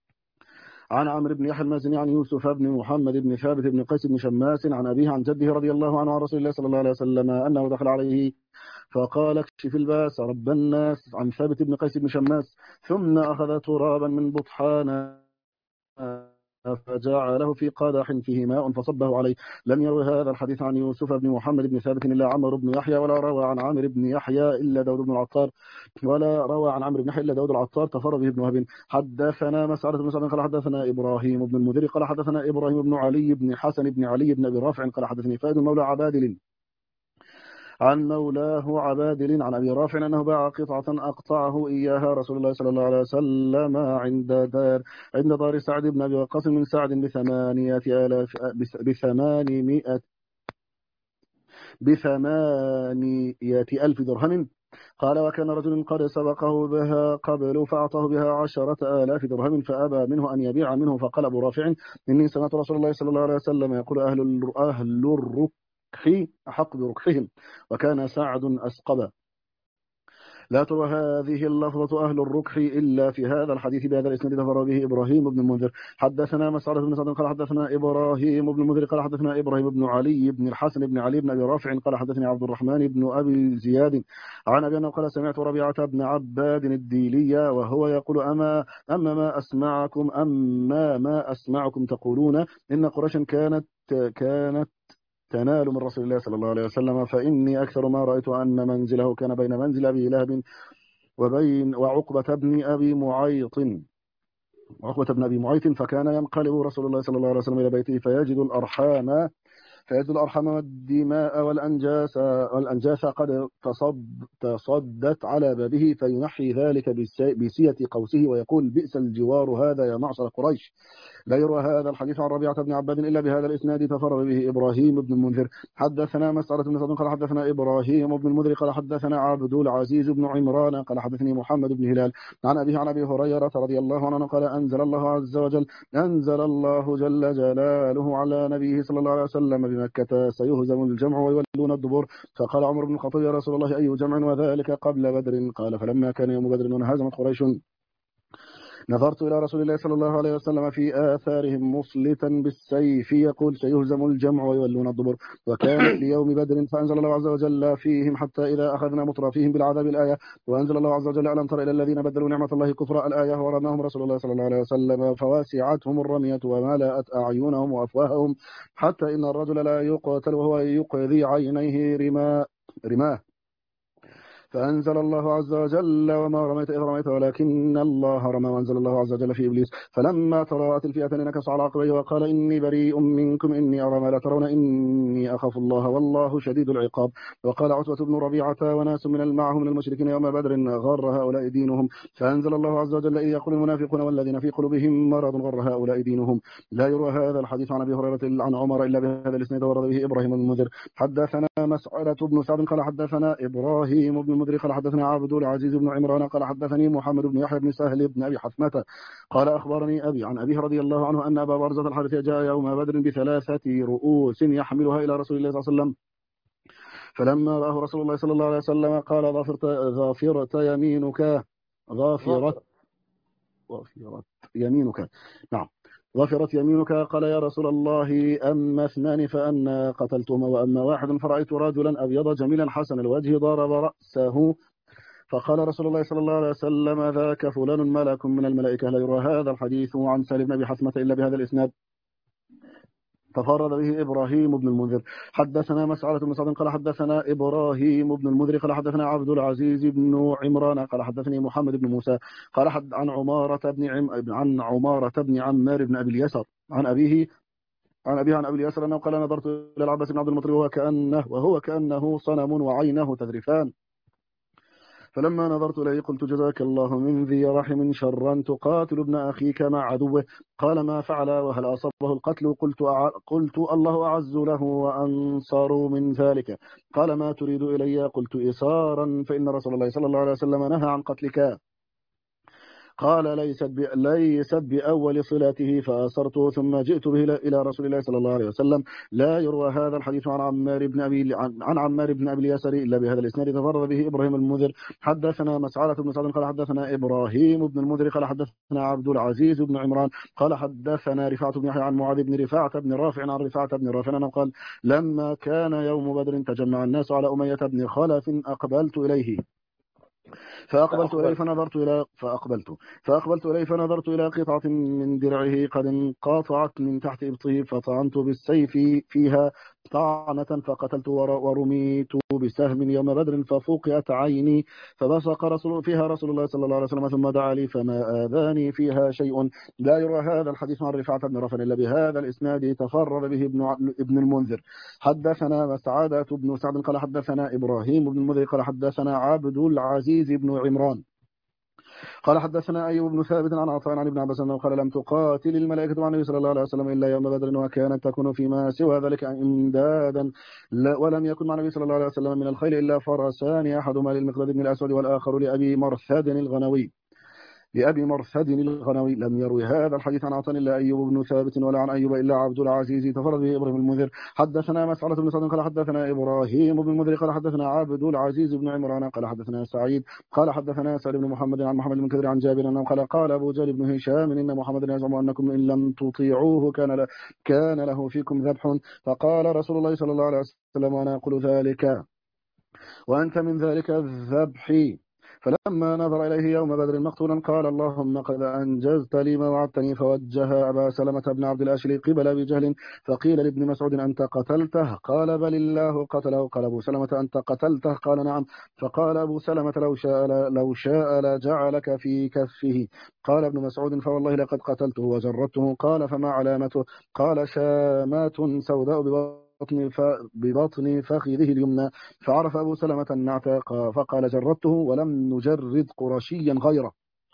عن عمرو بن يحيى المازني عن يوسف بن محمد بن ثابت بن قيس بن شماس عن أبيه عن جده رضي الله عنه عن رسول الله صلى الله عليه وسلم أنه دخل عليه فقال اكشف الباس رب الناس عن ثابت بن قيس بن شماس ثم أخذ ترابا من بطحان فجعله في قدح فيه ماء فصبه عليه. لم يروي هذا الحديث عن يوسف بن محمد بن ثابت إلا عمرو بن يحيى، ولا روى عن عامر بن يحيى إلا داود بن العطار، ولا روى عن عمرو بن يحيى إلا داود العطار تفرد به ابن وهب. حدثنا مسعرة بن سعد قال حدثنا إبراهيم بن المنذر قال حدثنا إبراهيم بن علي بن حسن بن علي بن أبي رافع قال حدثني فائد مولى عبادل عن مولاه عبادل عن أبي رافع أنه باع قطعة أقطعه إياها رسول الله صلى الله عليه وسلم عند دار عند دار سعد بن أبي وقاص من سعد بثمانية آلاف بثمانمائة بثمانية ألف درهم. قال وكان رجل قد سبقه بها قبل فأعطاه بها عشرة آلاف درهم فأبى منه أن يبيع منه. فقال أبو رافع إني سمعت رسول الله صلى الله عليه وسلم يقول أهل أهل الركح أحق بركحهم، وكان سعد أسقب. لا تروى هذه اللفظة أهل الركح إلا في هذا الحديث بهذا الإسناد تفرد به إبراهيم بن المنذر. حدثنا مسعرة بن سعد قال حدثنا إبراهيم بن المنذر قال حدثنا إبراهيم بن علي بن الحسن بن علي بن أبي رافع قال حدثني عبد الرحمن بن أبي زياد عن أبي أنه قال سمعت ربيعة بن عباد الديلي وهو يقول أما أما ما أسمعكم أما ما أسمعكم تقولون إن قريشا كانت كانت تنال من رسول الله صلى الله عليه وسلم، فإني أكثر ما رأيت أن منزله كان بين منزل أبي لهب وبين وعقبة بن أبي معيط عقبة بن أبي معيط فكان ينقلب رسول الله صلى الله عليه وسلم إلى بيته فيجد الأرحام فيجد الأرحام والدماء والأنجاس والأنجاس قد تصد تصدت على بابه فينحي ذلك بسية قوسه ويقول بئس الجوار هذا يا معشر قريش. لا يروى هذا الحديث عن ربيعة بن عباد إلا بهذا الإسناد تفرد به إبراهيم بن المنذر. حدثنا مسعرة بن سعد قال حدثنا إبراهيم بن المنذر قال حدثنا عبد العزيز بن عمران قال حدثني محمد بن هلال عن أبيه عن أبي هريرة رضي الله عنه قال أنزل الله عز وجل أنزل الله جل جلاله على نبيه صلى الله عليه وسلم بمكة سيهزم الجمع ويولون الدبور. فقال عمر بن الخطاب يا رسول الله أي جمع وذلك قبل بدر؟ قال فلما كان يوم بدر وانهزمت قريش نظرت إلى رسول الله صلى الله عليه وسلم في آثارهم مصلتا بالسيف يقول سيهزم الجمع ويولون الدبر. وكانت ليوم بدر فأنزل الله عز وجل فيهم حتى إذا أخذنا مترفيهم بالعذاب الآية. وأنزل الله عز وجل ألم تر إلى الذين بدلوا نعمة الله كفرا الآية ورماهم رسول الله صلى الله عليه وسلم فواسعتهم الرمية وملأت أعينهم وأفواههم حتى إن الرجل لا يقتل وهو يقذي عينيه رماء رماه. فأنزل الله عز وجل وما رميت إذ رميت ولكن الله رمى. وأنزل الله عز وجل في إبليس فلما تراءت الفئتان نكص على عقبيه وقال إني بريء منكم إني أرى ما لا ترون إني أخاف الله والله شديد العقاب. وقال عتبة بن ربيعة وناس من معه من المشركين يوم بدر غر هؤلاء دينهم. فأنزل الله عز وجل إذ يقول المنافقون والذين في قلوبهم مرض غر هؤلاء دينهم. لا يروى هذا الحديث عن أبي هريرة عن عمر إلا بهذا الإسناد ورد به إبراهيم بن المنذر. حدثنا مسعرة بن سعد قال حدثنا إبراهيم بن المنذر قال حدثنا عبد العزيز بن عمران قال حدثني محمد بن يحيى بن سهل بن أبي حثمة قال أخبرني أبي عن أبيه رضي الله عنه أن أبا برزة الحارث جاء يوم بدر بثلاثة رؤوس يحملها إلى رسول الله صلى الله عليه وسلم فلما رآه رسول الله صلى الله عليه وسلم قال ظافرت ظافرت يمينك ظافرت ظافرت يمينك نعم ظفرت يمينك. قال يا رسول الله أما اثنان فأنا قتلتهما وأما واحد فرأيت رجلا أبيض جميلا حسن الوجه ضرب رأسه. فقال رسول الله صلى الله عليه وسلم ذاك فلان ملك من الملائكة. لا يرى هذا الحديث عن سالم بن أبي حثمة إلا بهذا الإسناد تفرد به إبراهيم بن المنذر. حدثنا مسعرة بن سعد قال حدثنا إبراهيم بن المنذر قال حدثنا عبد العزيز بن عمران قال حدثني محمد بن موسى قال حد عن عمارة بن عم عن عمارة بن عمار بن أبي اليسر عن أبيه عن أبيه عن أبي اليسر أنه قال نظرت إلى العباس بن عبد المطلب وهو كأنه وهو كأنه صنم وعينه تذرفان فلما نظرت إليه قلت جزاك الله من ذي رحم شرا تقاتل ابن أخيك مع عدوه. قال ما فعل وهل أصابه القتل؟ قلت أع... قلت الله أعز له وأنصر من ذلك. قال ما تريد إلي؟ قلت إصارا فإن رسول الله صلى الله عليه وسلم نهى عن قتلك. قال ليست ب... ليست بأول صلاته فأسرته ثم جئت به إلى رسول الله صلى الله عليه وسلم. لا يروى هذا الحديث عن عمار بن أبي عن, عن عمار بن أبي اليسر إلا بهذا الإسناد تفرد به إبراهيم المنذر. حدثنا مسعرة بن سعد قال حدثنا إبراهيم بن المنذر قال حدثنا عبد العزيز بن عمران قال حدثنا رفاعة بن يحيى عن معاذ بن رفاعة بن رافع عن رفاعة بن رافع أنه قال لما كان يوم بدر تجمع الناس على أمية بن خلف أقبلت إليه فأقبلت إليه فأقبلت فنظرت إلى فأقبلت فأقبلت إليه فنظرت إلى قطعة من درعه قد انقطعت من تحت إبطه، فطعنت بالسيف فيها طعنة فقتلت ور- ورميت بسهم يوم بدر ففوقئت عيني، فبصق رسول فيها رسول الله صلى الله عليه وسلم ثم دعا لي فما آذاني فيها شيء. لا يروى هذا الحديث عن رفاعة بن رافع إلا بهذا الإسناد تفرد به ابن ع- ابن المنذر. حدثنا مسعدة بن سعد قال حدثنا إبراهيم بن المنذر قال حدثنا عبد العزيز بن عمران قال حدثنا أيوب بن ثابت عن عطاء عن ابن عباس أنه قال لم تقاتل الملائكة مع النبي صلى الله عليه وسلم إلا يوم بدر، وكانت تكون فيما سوى ذلك إمدادا، لا- ولم يكن مع النبي صلى الله عليه وسلم من الخيل إلا فرسان، أحدهما للمقداد بن الأسود والآخر لأبي مرثد الغنوي لأبي مرثد الغنوي. لم يروي هذا الحديث عن عطاء إلا أيوب بن ثابت، ولا عن أيوب إلا عبد العزيز تفرد به إبراهيم المنذر. حدثنا مسعرة بن سعد قال حدثنا إبراهيم بن المنذر قال حدثنا عبد العزيز بن عمران قال حدثنا سعيد قال حدثنا سعيد بن محمد عن محمد بن كثير عن جابر أنه قال قال أبو جهل بن هشام إن محمدا يزعم أنكم إن لم تطيعوه كان ل... كان له فيكم ذبح، فقال رسول الله صلى الله عليه وسلم وأنا أقول ذلك وأنت من ذلك الذبح. فلما نظر إليه يوم بدر مقتولا قال اللهم قد أنجزت لي ما وعدتني، فوجه أبا سلمة بن عبد الأشلي قبل أبي جهل، فقيل لابن مسعود أنت قتلته؟ قال بل الله قتله. قال أبو سلمة أنت قتلته؟ قال نعم. فقال أبو سلمة لو شاء لو شاء لجعلك في كفه. قال ابن مسعود فوالله لقد قتلته وجربته. قال فما علامته؟ قال شامات سوداء ببطن ف... ببطن فخذه اليمنى. فعرف أبو سلمة النعت فقال جردته ولم نجرد قرشيا غيره.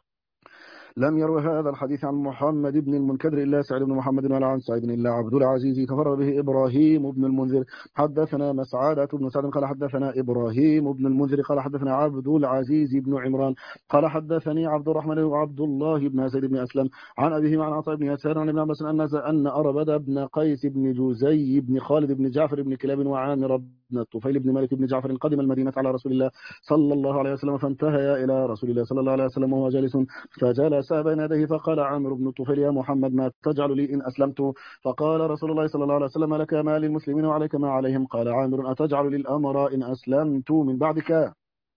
لم يروي هذا الحديث عن محمد بن المنكدر إلا سعيد بن محمد، ولا عن سعيد إلا عبد العزيز تفرد به إبراهيم بن المنذر. حدثنا مسعادة بن سعد قال حدثنا إبراهيم بن المنذر قال حدثنا عبد العزيز بن عمران قال حدثني عبد الرحمن وعبد الله بن زيد بن أسلم عن أبيه عن عطاء بن يسار عن ابن عباس أن أن أربد بن قيس بن جزي بن خالد بن جعفر بن كلاب وعامر بن الطفيل بن مالك بن جعفر قدم المدينة على رسول الله صلى الله عليه وسلم، فانتهيا إلى رسول الله صلى الله عليه وسلم وهو جالس، فجلس بين يديه فقال عامر بن الطفيل يا محمد ما تجعل لي إن أسلمت؟ فقال رسول الله صلى الله عليه وسلم لك ما للمسلمين وعليك ما عليهم. قال عامر أتجعل للأمراء إن أسلمت من بعدك؟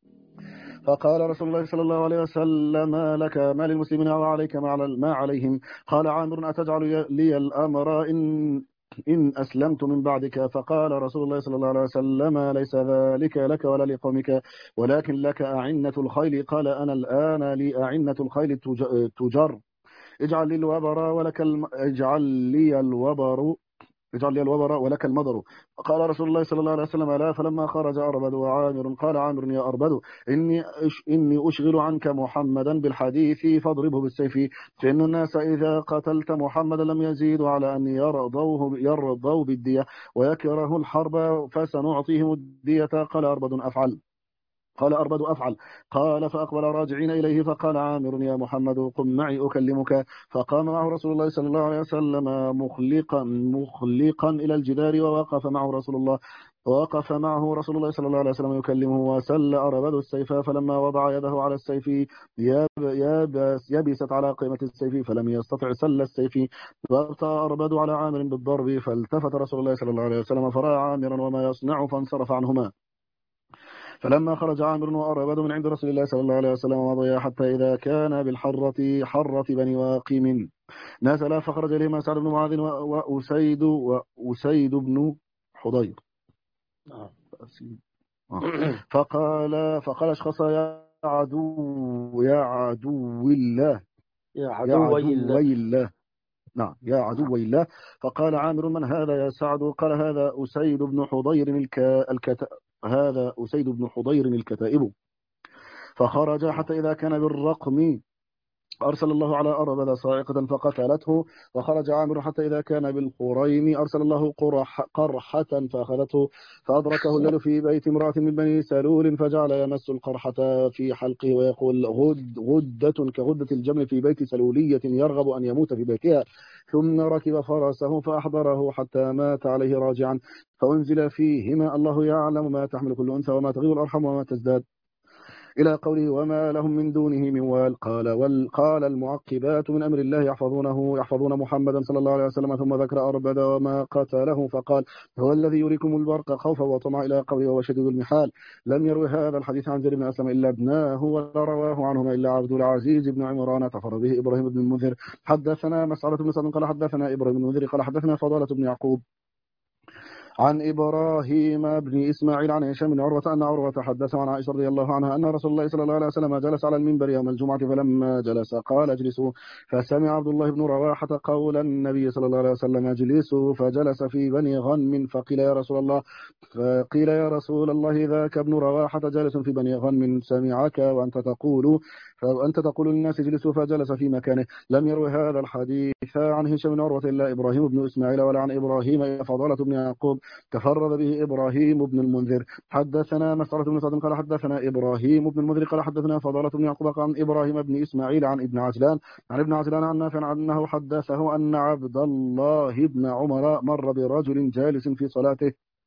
فقال رسول الله صلى الله عليه وسلم لك ما للمسلمين وعليك ما عليهم. قال عامر أتجعل لي الأمر إن إن أسلمت من بعدك؟ فقال رسول الله صلى الله عليه وسلم ليس ذلك لك ولا لقومك ولكن لك أعنة الخيل. قال أنا الآن لي أعنة الخيل تجر، اجعل لي الوبر ولك الم... اجعل لي الوبر اجعل لي الوبر ولك المضر. قال رسول الله صلى الله عليه وسلم لا. فلما خرج أربد وعامر قال عامر يا أربد إني أش إني أشغل عنك محمدا بالحديث فاضربه بالسيف، فإن الناس إذا قتلت محمدا لم يزيدوا على أن يرضوه يرضوا بالدية ويكره الحرب فسنعطيهم الدية. قال أربد أفعل قال أربد أفعل. قال فأقبل راجعين إليه فقال عامر يا محمد قم معي أكلمك. فقام معه رسول الله صلى الله عليه وسلم مخلقا مخلقا إلى الجدار ووقف معه رسول الله ووقف معه رسول الله صلى الله عليه وسلم يكلمه. وسل أربد السيف فلما وضع يده على السيف يبس يبست على قيمة السيف فلم يستطع سل السيف، فأبطأ أربد على عامر بالضرب. فالتفت رسول الله صلى الله عليه وسلم فرأى عامرا وما يصنع فانصرف عنهما. فلما خرج عامر وأربد من عند رسول الله صلى الله عليه وسلم ومضيا حتى إذا كان بالحرة حرة بني واقم نزل، فخرج إليهما سعد بن معاذ وأسيد وأسيد بن حضير فقال فقال اشخص يا عدو يا عدو الله يا يا عدو عدو الله. الله نعم يا عدو الله. فقال عامر من هذا يا سعد؟ قال هذا أسيد بن حضير الك... الكت... هذا أسيد بن حضير الكتائب. فخرج حتى إذا كان بالرقم أرسل الله على أربد صاعقة فقتلته. وخرج عامر حتى إذا كان بالخريم أرسل الله قرح قرحة فأخذته. فأدركه الليل في بيت امرأة من بني سلول فجعل يمس القرحة في حلقه ويقول غد غدة كغدة الجمل في بيت سلولية يرغب أن يموت في بيتها. ثم ركب فرسه فأحضره حتى مات عليه راجعا. فأنزل فيهما الله يعلم ما تحمل كل أنثى وما تغيظ الأرحام وما تزداد. إلى قوله وما لهم من دونه من وال. قال قال المعقبات من أمر الله يحفظونه يحفظون محمدا صلى الله عليه وسلم، ثم ذكر أربد وما قتله فقال هو الذي يريكم البرق خوفا وطمعا إلى قوله وهو شديد المحال. لم يروي هذا الحديث عن زيد بن أسلم إلا ابناه، ولا رواه عنهما إلا عبد العزيز بن عمران تفرد به إبراهيم بن المنذر. حدثنا مسعرة بن سعد قال حدثنا إبراهيم بن المنذر قال حدثنا فضالة بن يعقوب عن إبراهيم بن إسماعيل عن هشام بن عروة أن عروة حدث عن عائشة رضي الله عنها أن رسول الله صلى الله عليه وسلم جلس على المنبر يوم الجمعة، فلما جلس قال اجلسوا، فسمع عبد الله بن رواحة قول النبي صلى الله عليه وسلم اجلسوا، فجلس في بني غنم، فقيل يا رسول الله فقيل يا رسول الله ذاك ابن رواحة جالس في بني غنم سمعك وأنت تقول فأنت تقول للناس اجلسوا، فجلس في مكانه. لم يروي هذا الحديث عن هشام بن عروة إلا إبراهيم بن إسماعيل، ولا عن إبراهيم فضالة بن يعقوب تفرد به إبراهيم بن المنذر. حدثنا مسعرة بن سعد قال حدثنا إبراهيم بن المنذر قال حدثنا فضالة بن يعقوب عن إبراهيم بن إسماعيل عن ابن عجلان عن ابن عجلان عن نافع أنه حدثه أن عبد الله بن عمر مر برجل جالس في صلاته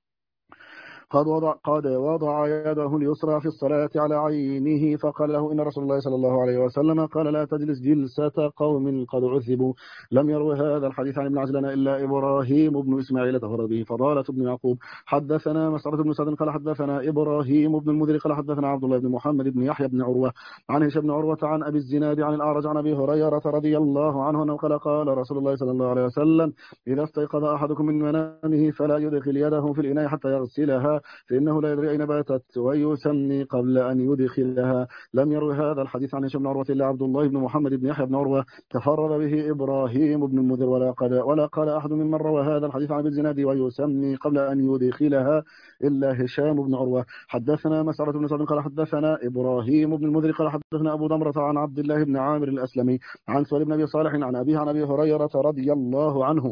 قد وضع, قد وضع يده اليسرى في الصلاة على عينه، فقال له إن رسول الله صلى الله عليه وسلم قال لا تجلس جلسة قوم قد عذبوا. لم يروي هذا الحديث عن ابن عجلان إلا إبراهيم بن إسماعيل تفرد به فضالة بن يعقوب. حدثنا مسعرة بن سعد قال حدثنا إبراهيم بن المنذر قال حدثنا عبد الله بن محمد بن يحيى بن عروة عن هشام بن عروة عن أبي الزناد عن الأعرج عن أبي هريرة رضي الله عنه أنه قال قال رسول الله صلى الله عليه وسلم إذا استيقظ أحدكم من منامه فلا يدخل يده في الإناء حتى يغسلها، فإنه لا يدري أين باتت ويسمي قبل أن يدخلها. لم يروي هذا الحديث عن هشام بن عروة إلا عبد الله بن محمد بن يحيى بن عروة تفرد به إبراهيم بن المنذر، ولا قال ولا قال أحد ممن روى هذا الحديث عن أبي الزناد ويسمي قبل أن يدخلها إلا هشام بن عروة. حدثنا مسعرة بن سعد قال حدثنا إبراهيم بن المنذر قال حدثنا أبو ضمرة عن عبد الله بن عامر الأسلمي عن سؤال بن أبي صالح عن أبيه عن أبي هريرة رضي الله عنه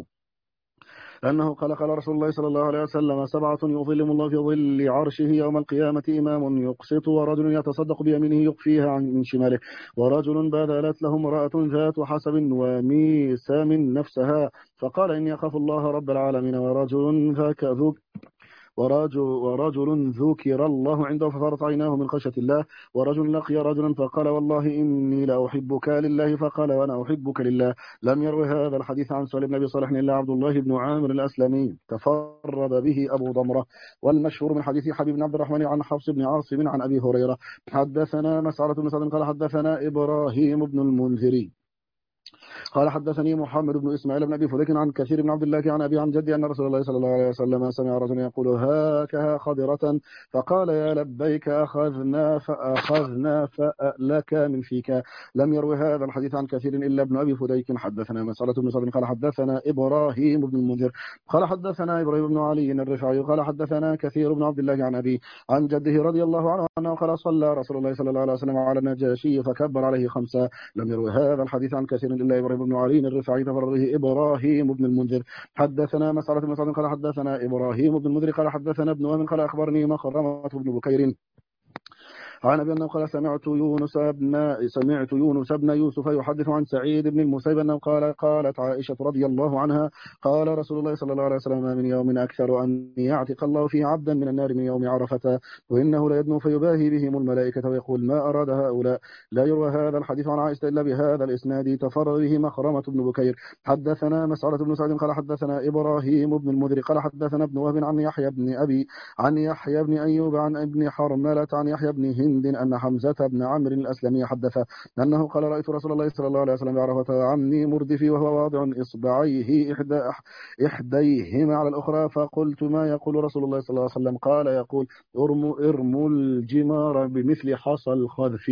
أنه قال قال رسول الله صلى الله عليه وسلم سبعة يظلهم الله في ظل عرشه يوم القيامة إمام يقسط، ورجل يتصدق بيمينه يخفيها عن شماله، ورجل بذلت له امرأة ذات حسب وميسام نفسها فقال إني أخاف الله رب العالمين، ورجل ذاك ذو ورجل, ورجل ذكر الله عنده ففارت عيناه من خشية الله، ورجل لقي رجلا فقال والله إني لأحبك لله فقال وأنا أحبك لله. لم يروي هذا الحديث عن سؤال بن أبي صالح إلا عبد الله بن عامر الأسلمي تفرد به أبو ضمرة. والمشهور من حديث حبيب بن عبد الرحمن عن حفص بن عاصم عن أبي هريرة. حدثنا مسعرة بن سعد قال حدثنا إبراهيم بن المنذري قال حدثني محمد بن إسماعيل بن أبي فليك عن كثير بن عبد الله عن أبي عن جدي أن رسول الله صلى الله عليه وسلم سمع رجلا يقول هاكها خضرة فقال يا لبيك أخذنا فأخذنا فألك من فيك. لم يروي هذا الحديث عن كثير إلا ابن أبي فليك. حدثنا مسألة بن سعد قال حدثنا إبراهيم بن المنذر قال حدثنا إبراهيم بن علي الرفاعي قال حدثنا كثير بن عبد الله عن أبي عن جده رضي الله عنه أنه قال صلى رسول الله صلى الله عليه وسلم على النجاشي فكبر عليه خمسة. لم يروي هذا الحديث عن كثير إلا إبراهيم بن علي الرفاعي تفرد به إبراهيم بن المنذر. حدثنا مسعرة بن سعد قال حدثنا إبراهيم بن المنذر قال حدثنا ابن وهب قال أخبرني مخرمة بن بكير عن أبي أنه قال سمعت يونس بن سمعت يونس بن يوسف يحدث عن سعيد بن المسيب أنه قال قالت عائشة رضي الله عنها قال رسول الله صلى الله عليه وسلم ما من يوم أكثر أن يعتق الله فيه عبدا من النار من يوم عرفة وإنه ليدنو فيباهي بهم الملائكة ويقول ما أراد هؤلاء. لا يروى هذا الحديث عن عائشة إلا بهذا الإسناد تفرد به مخرمة بن بكير. حدثنا مسعرة بن سعد قال حدثنا إبراهيم بن المنذر قال حدثنا ابن وهب عن يحيى بن أبي عن يحيى بن أيوب عن ابن حرملة عن يحيى بن هند أن حمزة بن عمرو الأسلمي حدث أنه قال رأيت رسول الله صلى الله عليه وسلم بعرفة عمي مردفي وهو واضع إصبعيه إحدى إحديهما على الأخرى فقلت ما يقول رسول الله صلى الله عليه وسلم قال يقول ارموا ارموا الجمار بمثل حصى الخذف.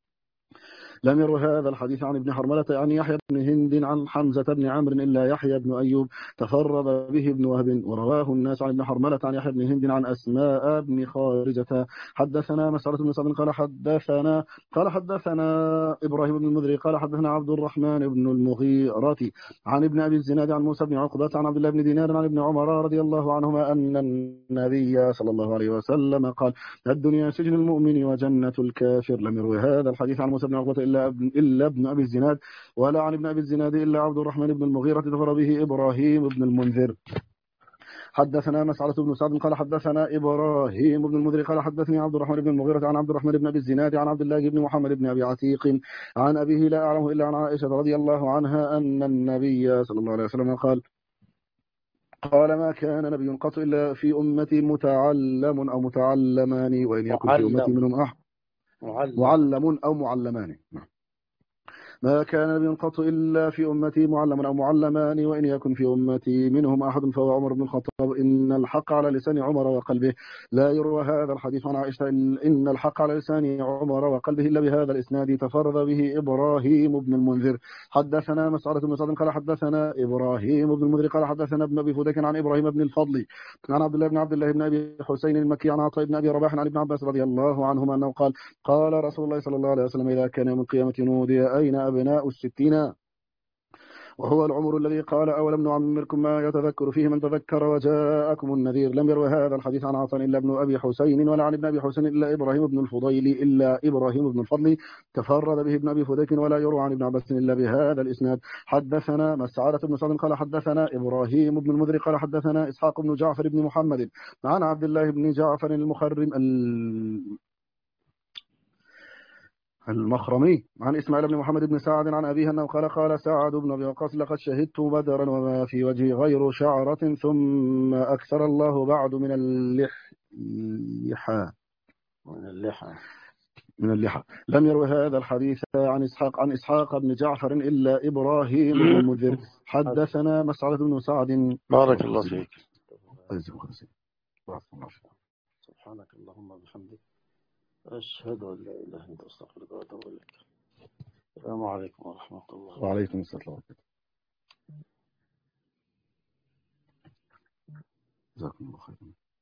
لم يروي هذا الحديث عن ابن حرملة عن يحيى بن هند عن حمزة بن عمرو إلا يحيى بن أيوب تفرد به ابن وهب ورواه الناس عن ابن حرملة عن يحيى بن هند عن أسماء بن خارجة. حدثنا مسعرة بن سعد قال حدثنا قال حدثنا إبراهيم بن المذري قال حدثنا عبد الرحمن بن المغيرة عن ابن أبي الزناد عن موسى بن عقبة عن عبد الله بن دينار عن ابن عمر رضي الله عنهما أن النبي صلى الله عليه وسلم قال الدنيا سجن المؤمن وجنة الكافر. لم يروي هذا الحديث عن موسى بن عقبة إلا ابن, إلا ابن أبي الزناد ولا عن ابن أبي الزناد إلا عبد الرحمن بن المغيرة تفرد به إبراهيم بن المنذر. حدثنا مسعرة بن سعد قال حدثنا إبراهيم بن المنذر قال حدثني عبد الرحمن بن المغيرة عن عبد الرحمن بن أبي الزناد عن عبد الله بن محمد بن أبي عتيق عن أبيه لا أعلمه إلا عن عائشة رضي الله عنها أن النبي صلى الله عليه وسلم قال قال ما كان نبي قط إلا في أمتي متعلم أو متعلمان وإن يكن في أمتي معلم منهم أحد معلم معلم أو معلمان. ما كان نبي قط إلا في أمتي معلم أو معلمان وإن يكن في أمتي منهم أحد فهو عمر بن الخطاب إن الحق على لسان عمر وقلبه. لا يروى هذا الحديث عن عائشة إن الحق على لسان عمر وقلبه إلا بهذا الإسناد تفرد به إبراهيم بن المنذر. حدثنا مسعرة بن سعد قال حدثنا إبراهيم بن المنذر قال حدثنا ابن أبي فديك عن إبراهيم بن الفضل عن عبد الله بن عبد الله بن أبي حسين المكي عن عطاء بن أبي رباح عن ابن عباس رضي الله عنهما أنه قال قال رسول الله صلى الله عليه وسلم إذا كان يوم القيامة نودي أين أبناء الستين وهو العمر الذي قال أولم نعمركم ما يتذكر فيه من تذكر وجاءكم النذير. لم يروي هذا الحديث عن عطاء إلا ابن أبي حسين ولا عن ابن أبي حسين إلا إبراهيم بن الفضيل إلا إبراهيم بن الفضل تفرد به ابن أبي فديك ولا يروى عن ابن عباس إلا بهذا الإسناد. حدثنا مسعرة بن سعد قال حدثنا إبراهيم بن المنذر قال حدثنا إسحاق بن جعفر بن محمد عن عبد الله بن جعفر المخرم المخرمي عن إسماعيل بن محمد بن سعد عن أبيه أنه قال قال سعد بن أبي وقاص لقد شهدت بدرا وما في وجهي غير شعرة ثم أكثر الله بعد من اللحى من اللحى من اللحى. لم يروي هذا الحديث عن إسحاق عن إسحاق بن جعفر إلا إبراهيم بن المنذر. حدثنا مسعد بن سعد بارك الله فيك. سبحانك اللهم وبحمدك أشهد أن لا إله إلا أنت أستغفرك وأتوب إليك. السلام عليكم ورحمة الله. وعليكم السلام ورحمة الله. جزاكم الله خيرا.